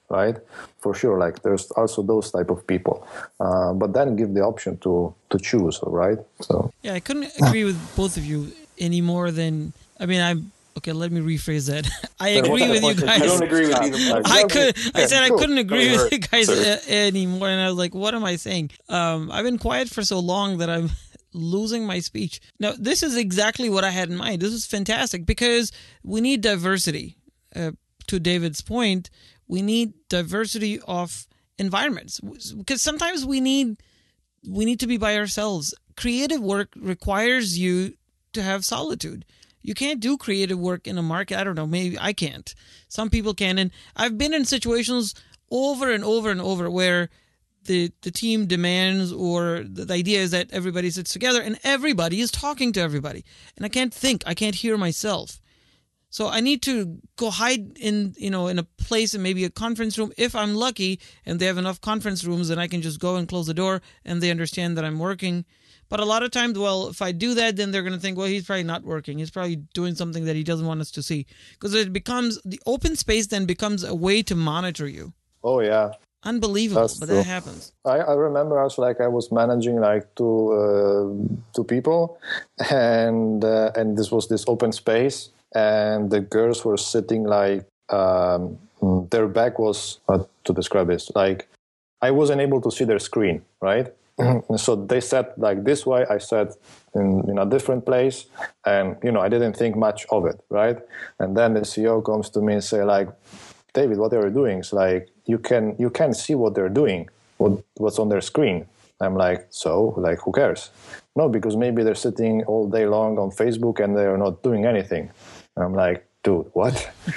right? For sure, like there's also those type of people, but then give the option to choose, right? So yeah, I couldn't agree with both of you any more than okay. Let me rephrase that. I agree with you guys. I don't agree with either. I said I couldn't agree with you guys Sorry. anymore, and I was like, "What am I saying?" I've been quiet for so long that I'm losing my speech. Now, this is exactly what I had in mind. This is fantastic because we need diversity. To David's point, we need diversity of environments because sometimes we need to be by ourselves. Creative work requires you to have solitude. You can't do creative work in a market. I don't know. Maybe I can't. Some people can. And I've been in situations over and over and over where the team demands, or the idea is that everybody sits together and everybody is talking to everybody. And I can't think. I can't hear myself. So I need to go hide in a place, and maybe a conference room if I'm lucky and they have enough conference rooms, and I can just go and close the door and they understand that I'm working. But a lot of times, well, if I do that, then they're going to think, well, he's probably not working. He's probably doing something that he doesn't want us to see. Because the open space then becomes a way to monitor you. Oh, yeah. Unbelievable, That's but true. that happens. I remember also, like I was managing like two people, and this was this open space, and the girls were sitting like their back was, to describe this, like I wasn't able to see their screen, right? So they sat like this way, I sat in a different place, and I didn't think much of it, right? And then the CEO comes to me and say like, David, what are you doing? It's like you can see what they're doing, what's on their screen. I'm like, so like who cares? No, because maybe they're sitting all day long on Facebook and they're not doing anything. And I'm like, dude, what?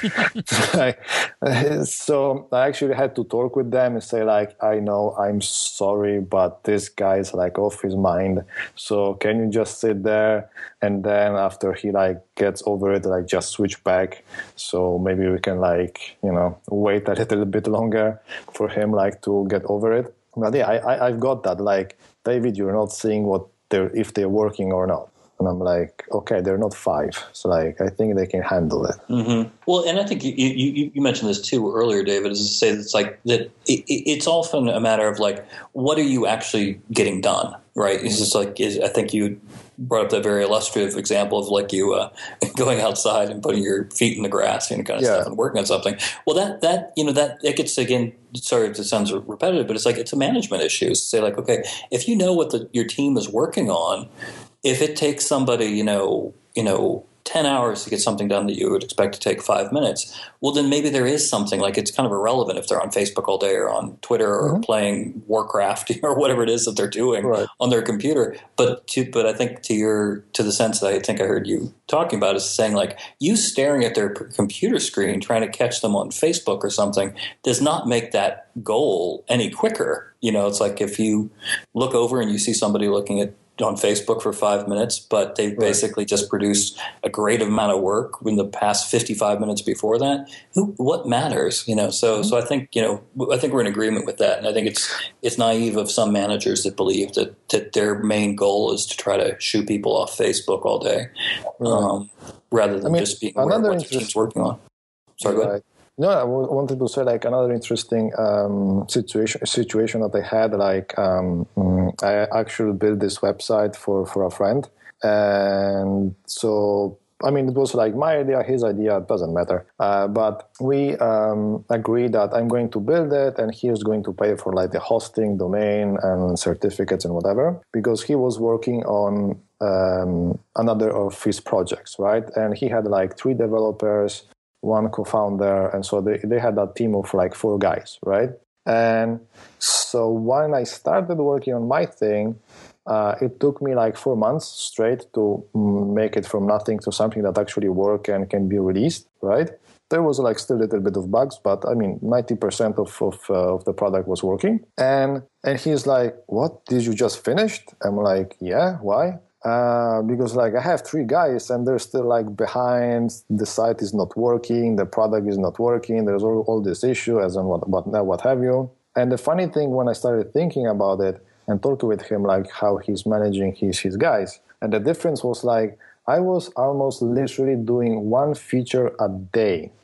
So I actually had to talk with them and say like, I know, I'm sorry, but this guy's like off his mind. So can you just sit there? And then after he like gets over it, like just switch back. So maybe we can like, wait a little bit longer for him like to get over it. But yeah, I've got that. Like, David, you're not seeing if they're working or not. And I'm like, okay, they're not 5. So like, I think they can handle it. Mm-hmm. Well, and I think you mentioned this too earlier, David, is to say that it's like that it's often a matter of like, what are you actually getting done, right? It's just like, I think you brought up that very illustrative example of like you going outside and putting your feet in the grass and kind of stuff and working on something. Well, that it gets, again, sorry if it sounds repetitive, but it's like, it's a management issue. It's to say like, okay, if you know what your team is working on, if it takes somebody, 10 hours to get something done that you would expect to take 5 minutes, well, then maybe there is something like it's kind of irrelevant if they're on Facebook all day or on Twitter or playing Warcraft or whatever it is that they're doing on their computer. But I think to the sense that I think I heard you talking about is saying like you staring at their computer screen trying to catch them on Facebook or something does not make that goal any quicker. It's like if you look over and you see somebody looking on Facebook for 5 minutes, but they basically just produced a great amount of work in the past 55 minutes before that. What matters, So I think we're in agreement with that, and I think it's naive of some managers that believe that their main goal is to try to shoot people off Facebook all day, rather than just being aware of what their team's working on. Sorry, go ahead. No, I wanted to say like another interesting situation that I had. Like I actually built this website for a friend, and so it was like my idea, his idea. It doesn't matter. But we agreed that I'm going to build it, and he is going to pay for like the hosting, domain, and certificates and whatever, because he was working on another of his projects, right? And he had like 3 developers. 1 co-founder, and so they had a team of like 4 guys, right? And so when I started working on my thing, it took me like 4 months straight to make it from nothing to something that actually work and can be released, right? There was like still a little bit of bugs, but 90% of the product was working. And he's like, "What? Did you just finished?" I'm like, "Yeah, why?" Because like I have 3 guys and they're still like behind, the site is not working, the product is not working, there's all this issue as in what have you. And the funny thing, when I started thinking about it and talking with him like how he's managing his guys, and the difference was like I was almost literally doing 1 feature a day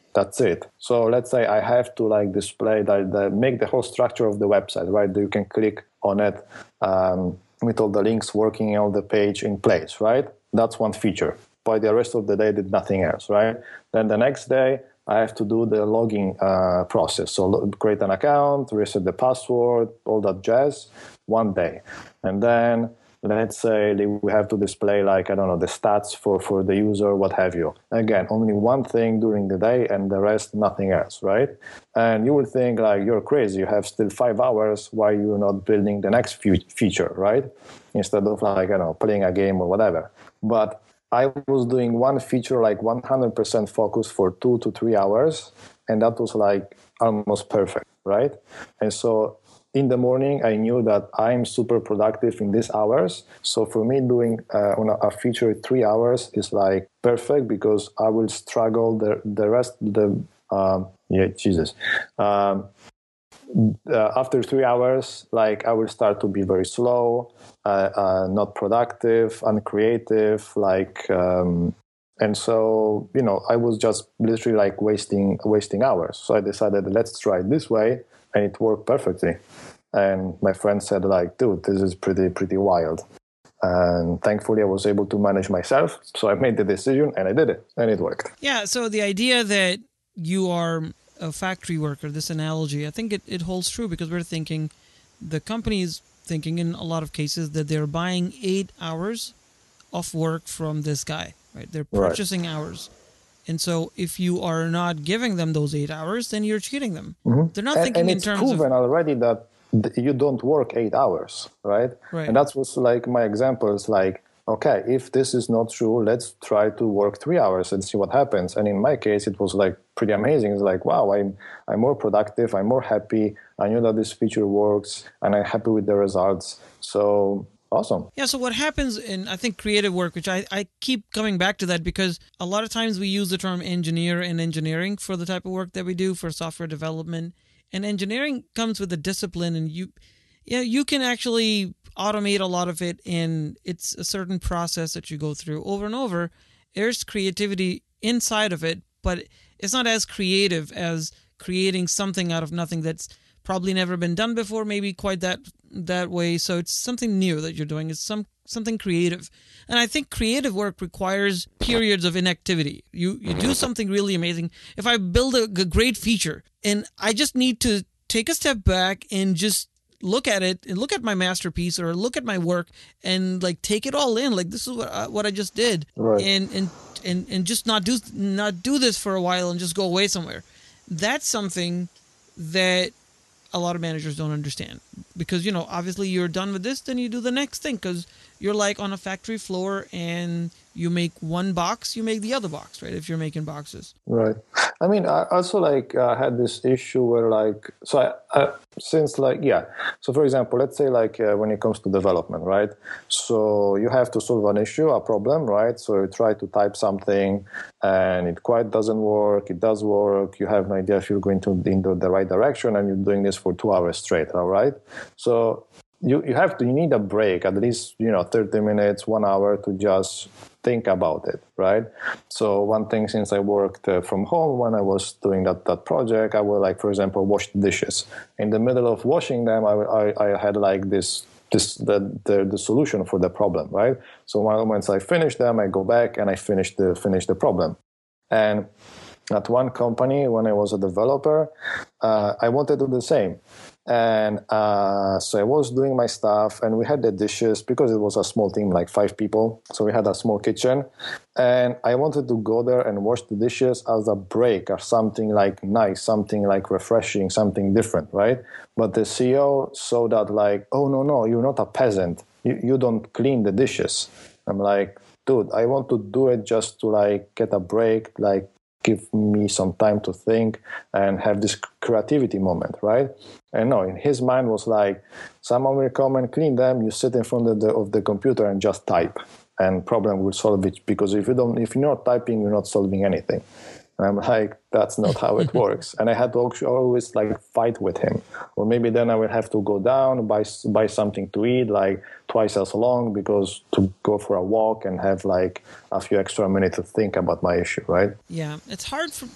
That's it. So let's say I have to like display make the whole structure of the website, right? You can click on it with all the links working on the page in place, right? That's one feature. By the rest of the day, I did nothing else, right? Then the next day, I have to do the logging process. So create an account, reset the password, all that jazz, one day. And then let's say we have to display like, I don't know, the stats for the user, what have you. Again, only one thing during the day and the rest, nothing else, right? And you will think like, you're crazy. You have still 5 hours. Why you're not building the next feature, right? Instead of like, I don't know, playing a game or whatever. But I was doing one feature like 100% focus for 2 to 3 hours. And that was like almost perfect, right? And so in the morning, I knew that I'm super productive in these hours. So for me, doing on a feature 3 hours is like perfect because I will struggle the rest. After 3 hours, like I will start to be very slow, not productive, uncreative, and so, you know, I was just literally like wasting hours. So I decided, let's try it this way, and it worked perfectly. And my friend said, like, dude, this is pretty wild. And thankfully, I was able to manage myself. So I made the decision, and I did it, and it worked. Yeah. So the idea that you are a factory worker, this analogy, I think it holds true because we're thinking, the company is thinking in a lot of cases that they're buying 8 hours of work from this guy. Right, they're purchasing hours, and so if you are not giving them those 8 hours, then you're cheating them. Mm-hmm. They're not thinking in terms of. And it's proven already that you don't work 8 hours, right? And that's what's like my example is like, okay, if this is not true, let's try to work 3 hours and see what happens. And in my case, it was like pretty amazing. It's like, wow, I'm more productive, I'm more happy. I knew that this feature works, and I'm happy with the results. So. Awesome. Yeah, so what happens in, I think, creative work, which I keep coming back to that because a lot of times we use the term engineer and engineering for the type of work that we do for software development. And engineering comes with a discipline, and you can actually automate a lot of it, and it's a certain process that you go through over and over. There's creativity inside of it, but it's not as creative as creating something out of nothing that's probably never been done before, maybe quite that way. So it's something new that you're doing. It's something creative. And I think creative work requires periods of inactivity. You do something really amazing. If I build a great feature and I just need to take a step back and just look at it and look at my masterpiece or look at my work and like take it all in, like this is what I just did, right. and just not do this for a while and just go away somewhere. That's something that a lot of managers don't understand because, you know, obviously you're done with this, then you do the next thing because you're like on a factory floor and you make one box, you make the other box, right? If you're making boxes. Right. I mean, I also had this issue where so for example, let's say when it comes to development, right? So you have to solve an issue, a problem, right? So you try to type something and it quite doesn't work. It does work. You have no idea if you're going into the right direction and you're doing this for 2 hours straight, all right? So you need a break, at least, 30 minutes, 1 hour to just think about it, right? So one thing, since I worked from home, when I was doing that project, I would for example, wash the dishes. In the middle of washing them, I had the solution for the problem, right? So once I finish them, I go back and I finish the problem. And at one company, when I was a developer, I wanted to do the same. And so I was doing my stuff, and we had the dishes because it was a small team, like 5 people. So we had a small kitchen, and I wanted to go there and wash the dishes as a break or something like nice, something like refreshing, something different, right? But the CEO saw that oh, no, you're not a peasant. You don't clean the dishes. I'm like, dude, I want to do it just to get a break, give me some time to think and have this creativity moment, right? And no, in his mind was someone will come and clean them. You sit in front of the computer and just type, and problem will solve it. Because if you're not typing, you're not solving anything. And I'm like, that's not how it works. And I had to always fight with him. Or maybe then I will have to go down, buy something to eat, twice as long, because to go for a walk and have a few extra minutes to think about my issue, right? Yeah, it's hard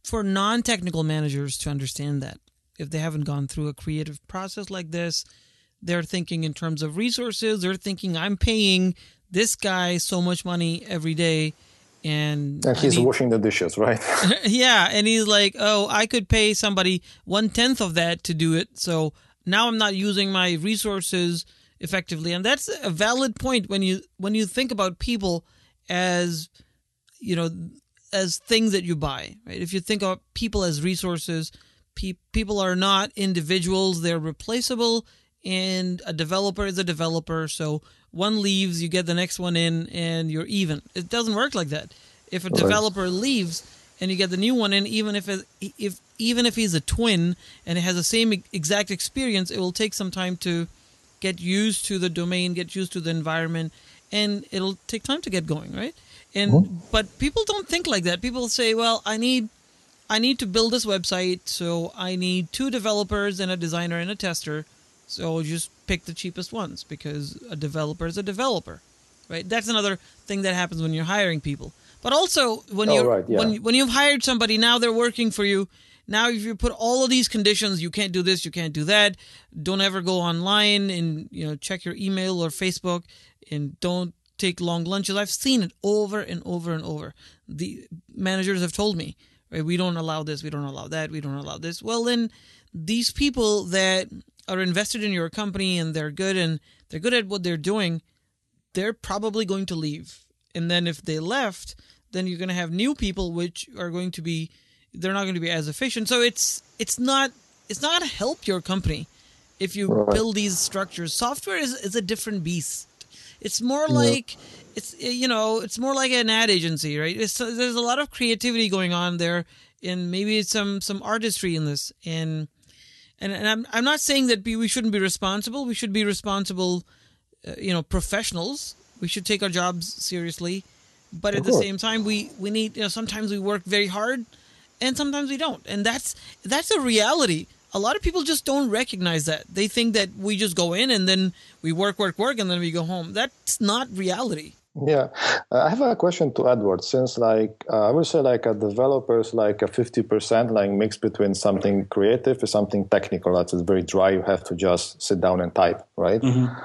for non-technical managers to understand that. If they haven't gone through a creative process like this, they're thinking in terms of resources. They're thinking, I'm paying this guy so much money every day. And he's washing the dishes, right? Yeah. And he's like, oh, I could pay somebody 1/10 of that to do it. So now I'm not using my resources effectively. And that's a valid point when you think about people as, as things that you buy, right? If you think of people as resources, people are not individuals. They're replaceable. And a developer is a developer. So one leaves, you get the next one in, and you're even. It doesn't work like that. If a developer leaves and you get the new one in, even if he's a twin and it has the same exact experience, it will take some time to get used to the domain, get used to the environment, and it'll take time to get going, right? And but people don't think like that. People say, well, I need to build this website, so I need 2 developers and a designer and a tester. So just pick the cheapest ones because a developer is a developer, right? That's another thing that happens when you're hiring people. But also when when you've hired somebody, now they're working for you. Now if you put all of these conditions, you can't do this, you can't do that. Don't ever go online and check your email or Facebook, and don't take long lunches. I've seen it over and over and over. The managers have told me, right, we don't allow this, we don't allow that, we don't allow this. Well, then these people that are invested in your company and they're good at what they're doing, they're probably going to leave. And then if they left, then you're going to have new people which are going to be, they're not going to be as efficient. So it's not going to help your company if you build these structures. Software is a different beast. It's more like it's more like an ad agency, right? There's a lot of creativity going on there, and maybe it's some artistry in this. And I'm not saying that we shouldn't be responsible. We should be responsible, professionals. We should take our jobs seriously, but at the same time, we need. Sometimes we work very hard, and sometimes we don't, and that's a reality. A lot of people just don't recognize that. They think that we just go in and then we work, and then we go home. That's not reality. Yeah. I have a question to Edward. Since I would say a developer is like a 50% mix between something creative and something technical. That's very dry. You have to just sit down and type, right?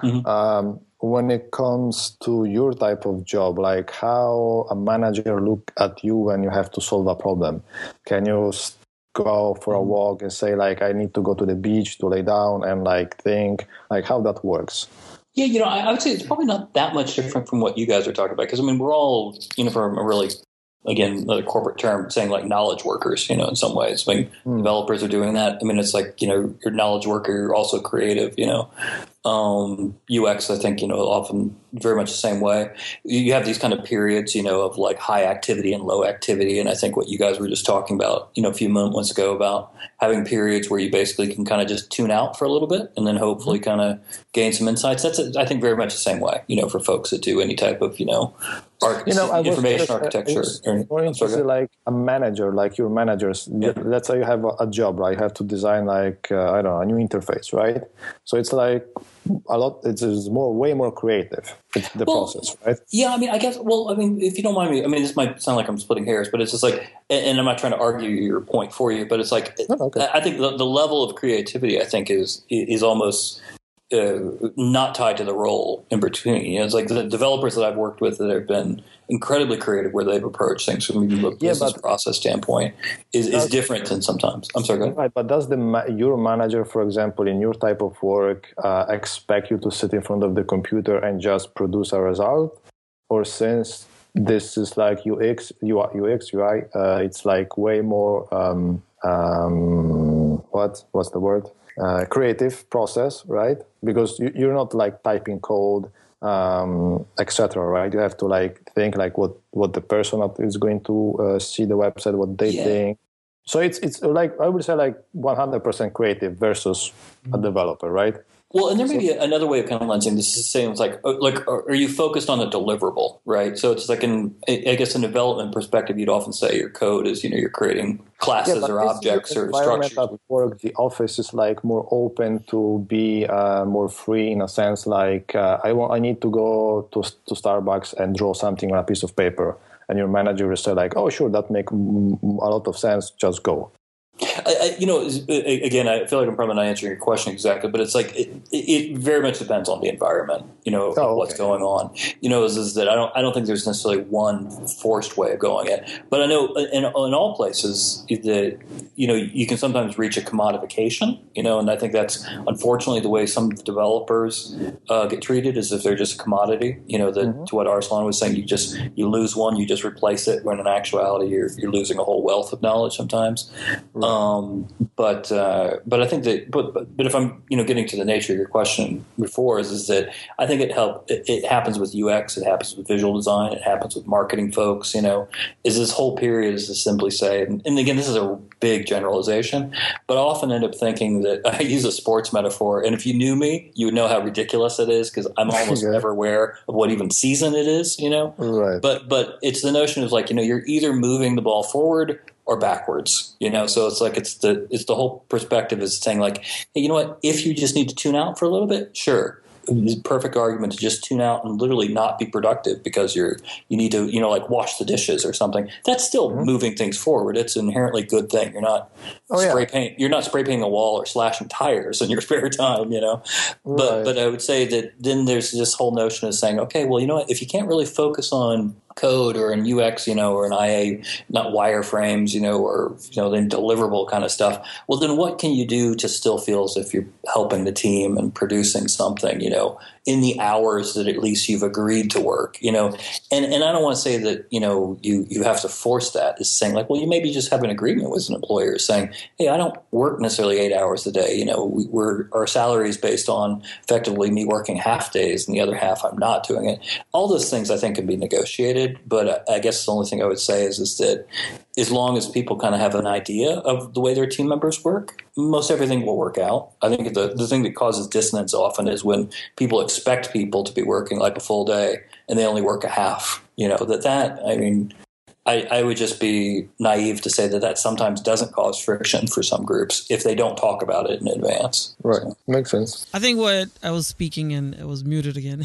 When it comes to your type of job, how a manager look at you when you have to solve a problem? Can you go for a walk and say I need to go to the beach to lay down and think how that works? Yeah, I would say it's probably not that much different from what you guys are talking about, because we're all, from a really, again, another corporate term, saying knowledge workers, in some ways. Developers are doing that. It's you're a knowledge worker, you're also creative, UX, I think, often very much the same way. You have these kind of periods, of high activity and low activity. And I think what you guys were just talking about, a few moments ago about having periods where you basically can kind of just tune out for a little bit and then hopefully kind of gain some insights. That's, I think, very much the same way, for folks that do any type of, information architecture. More interested, a manager, your managers. Yeah. Let's say you have a job, right? You have to design a new interface, right? So it's it's way more creative. It's the process, right? Yeah, I guess. If you don't mind me, this might sound like I'm splitting hairs, but it's just and I'm not trying to argue your point for you, but it's okay. I think the level of creativity, I think, is almost not tied to the role in between. It's the developers that I've worked with that have been incredibly creative, where they've approached things from a business process standpoint, is different than sometimes. I'm sorry, go ahead. Right, but does your manager, for example, in your type of work, expect you to sit in front of the computer and just produce a result? Or since this is UX, UI, it's way more, what's the word? Creative process, right? Because you're not typing code, etc., right? You have to think what the person is going to see the website, what they think. So it's I would say 100% creative versus a developer, right? Well, and there may be another way of kind of lensing this is saying are you focused on a deliverable, right? So it's I guess in development perspective, you'd often say your code is, you're creating classes or objects or structures. At work, the office is more open to be more free in a sense. I need to go to Starbucks and draw something on a piece of paper. and your manager will say like, oh, sure, that makes a lot of sense, just go. Again, I feel like I'm probably not answering your question exactly, but it's like it very much depends on the environment, of what's going on. Is that I don't think there's necessarily one forced way of going it, but I know in all places that you can sometimes reach a commodification, and I think that's unfortunately the way some developers get treated, as if they're just a commodity. To what Arslan was saying, you lose one, you just replace it, when in actuality you're losing a whole wealth of knowledge sometimes. But I think that, but if I'm, getting to the nature of your question before is that I think it happens with UX, it happens with visual design, it happens with marketing folks, is this whole period is to simply say, and again, this is a big generalization, but I often end up thinking that I use a sports metaphor. And if you knew me, you would know how ridiculous it is, because I'm almost never aware of what even season it is, Right. But it's the notion of like, you're either moving the ball forward or backwards, so it's like it's the whole perspective is saying like, hey, you know what, if you just need to tune out for a little bit, sure, it's a perfect argument to just tune out and literally not be productive because you need to like wash the dishes or something. That's still moving things forward. It's an inherently good thing. You're not you're not spray painting a wall or slashing tires in your spare time, But I would say that then there's this whole notion of saying, okay, well, you know what, if you can't really focus on code or in UX, or an IA, not wireframes, or then deliverable kind of stuff. Well, then what can you do to still feel as if you're helping the team and producing something, in the hours that at least you've agreed to work, and I don't want to say that, you have to force that. It's saying like, well, you maybe just have an agreement with an employer saying, hey, I don't work necessarily 8 hours a day. Our salary is based on effectively me working half days and the other half I'm not doing it. All those things I think can be negotiated. But I guess the only thing I would say is that as long as people kind of have an idea of the way their team members work, most everything will work out. I think the thing that causes dissonance often is when people expect people to be working like a full day and they only work a half. I would just be naive to say that sometimes doesn't cause friction for some groups if they don't talk about it in advance. Right. So. Makes sense. I think what I was speaking and it was muted again.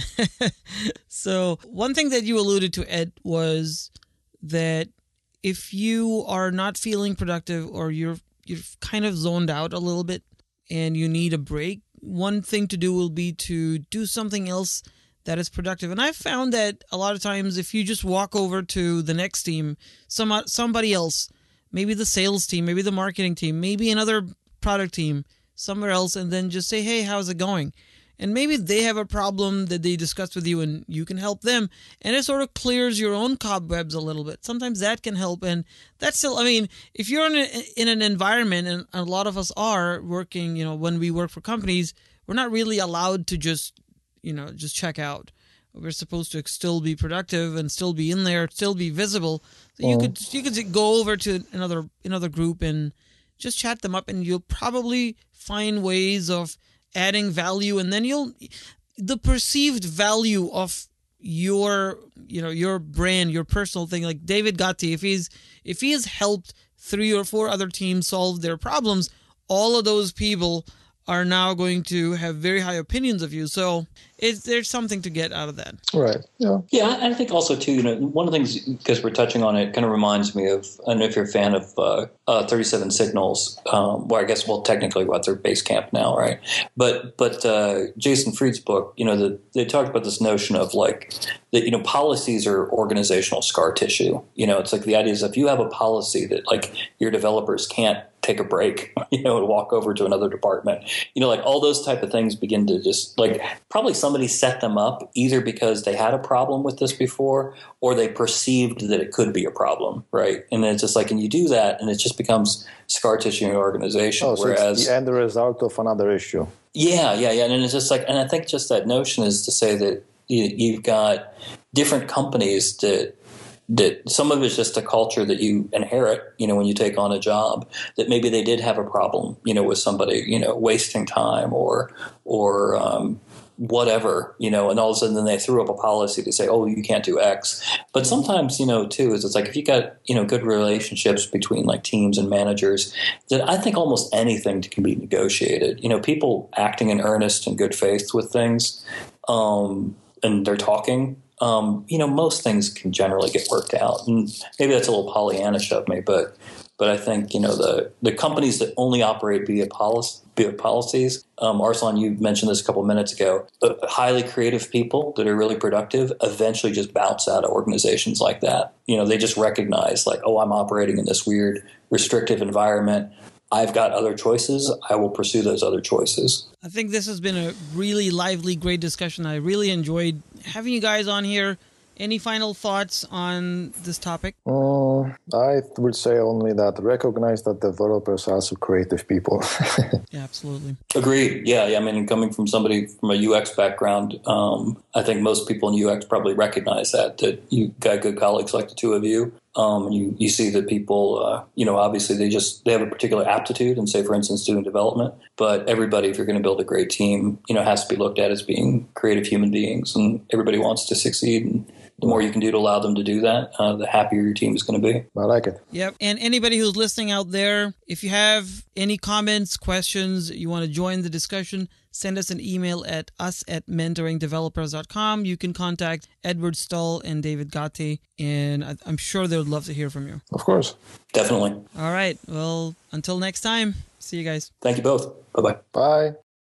So one thing that you alluded to, Ed, was that if you are not feeling productive or you're kind of zoned out a little bit and you need a break, one thing to do will be to do something else that is productive. And I've found that a lot of times if you just walk over to the next team, somebody else, maybe the sales team, maybe the marketing team, maybe another product team, somewhere else, and then just say, hey, how's it going? And maybe they have a problem that they discussed with you and you can help them. And it sort of clears your own cobwebs a little bit. Sometimes that can help. And that's still, if you're in an environment, and a lot of us are working, when we work for companies, we're not really allowed to just check out. We're supposed to still be productive and still be in there, still be visible. So you could go over to another group and just chat them up, and you'll probably find ways of adding value, and then the perceived value of your brand, your personal thing. Like David Gatti, if he has helped 3 or 4 other teams solve their problems, all of those people are now going to have very high opinions of you. So there's something to get out of that. Right. Yeah. Yeah. I think also too, one of the things, because we're touching on it, kind of reminds me of, I don't know if you're a fan of 37 Signals, I guess, technically what their base camp now, right? But Jason Fried's book, they talked about this notion of like, that, policies are organizational scar tissue. It's like the idea is if you have a policy that like your developers can't take a break, and walk over to another department, like all those type of things begin to just like probably somebody set them up either because they had a problem with this before or they perceived that it could be a problem, right? And it's just like, and you do that and it just becomes scar tissue in your organization. So whereas it's the end result of another issue. Yeah. And it's just like, and I think just that notion is to say that you've got different companies that some of it's just a culture that you inherit, when you take on a job, that maybe they did have a problem, with somebody, wasting time or whatever, and all of a sudden then they threw up a policy to say, oh, you can't do X. But sometimes, too, is it's like if you got, good relationships between like teams and managers, that I think almost anything can be negotiated. People acting in earnest and good faith with things, and they're talking, most things can generally get worked out. And maybe that's a little Pollyannish of me, but I think, the companies that only operate via policies, Arslan, you mentioned this a couple of minutes ago, highly creative people that are really productive eventually just bounce out of organizations like that. They just recognize like, oh, I'm operating in this weird restrictive environment. I've got other choices. I will pursue those other choices. I think this has been a really lively, great discussion. I really enjoyed having you guys on here. Any final thoughts on this topic? I would say only that recognize that developers are also creative people. Yeah, absolutely. Agreed. Yeah. I mean, coming from somebody from a UX background, I think most people in UX probably recognize that you got good colleagues like the two of you. You see that people, obviously they have a particular aptitude in, say, for instance, doing development. But everybody, if you're going to build a great team, has to be looked at as being creative human beings, and everybody wants to succeed. And the more you can do to allow them to do that, the happier your team is going to be. I like it. Yep. And anybody who's listening out there, if you have any comments, questions, you want to join the discussion, send us an email at us@mentoringdevelopers.com. You can contact Edward Stull and David Gatte, and I'm sure they would love to hear from you. Of course. Definitely. All right. Well, until next time, see you guys. Thank you both. Bye-bye. Bye.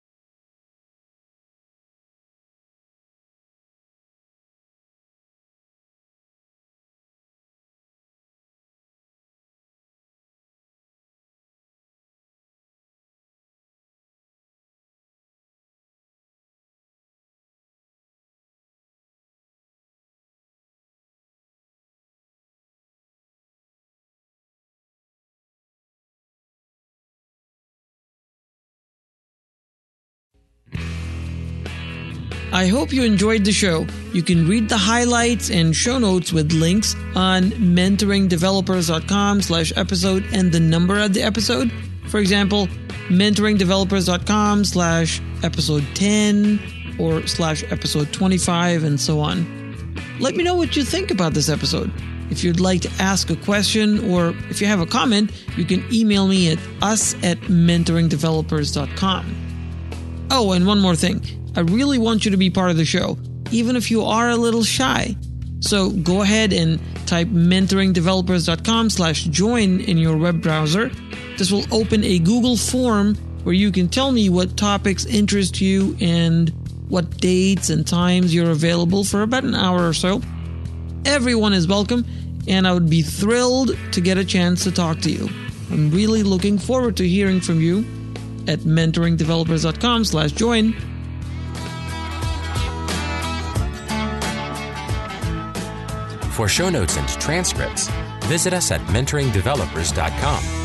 I hope you enjoyed the show. You can read the highlights and show notes with links on mentoringdevelopers.com/episode and the number of the episode. For example, mentoringdevelopers.com/episode 10 or /episode 25 and so on. Let me know what you think about this episode. If you'd like to ask a question or if you have a comment, you can email me at us@mentoringdevelopers.com. Oh, and one more thing. I really want you to be part of the show, even if you are a little shy. So go ahead and type mentoringdevelopers.com/join in your web browser. This will open a Google form where you can tell me what topics interest you and what dates and times you're available for about an hour or so. Everyone is welcome, and I would be thrilled to get a chance to talk to you. I'm really looking forward to hearing from you at mentoringdevelopers.com/join. For show notes and transcripts, visit us at mentoringdevelopers.com.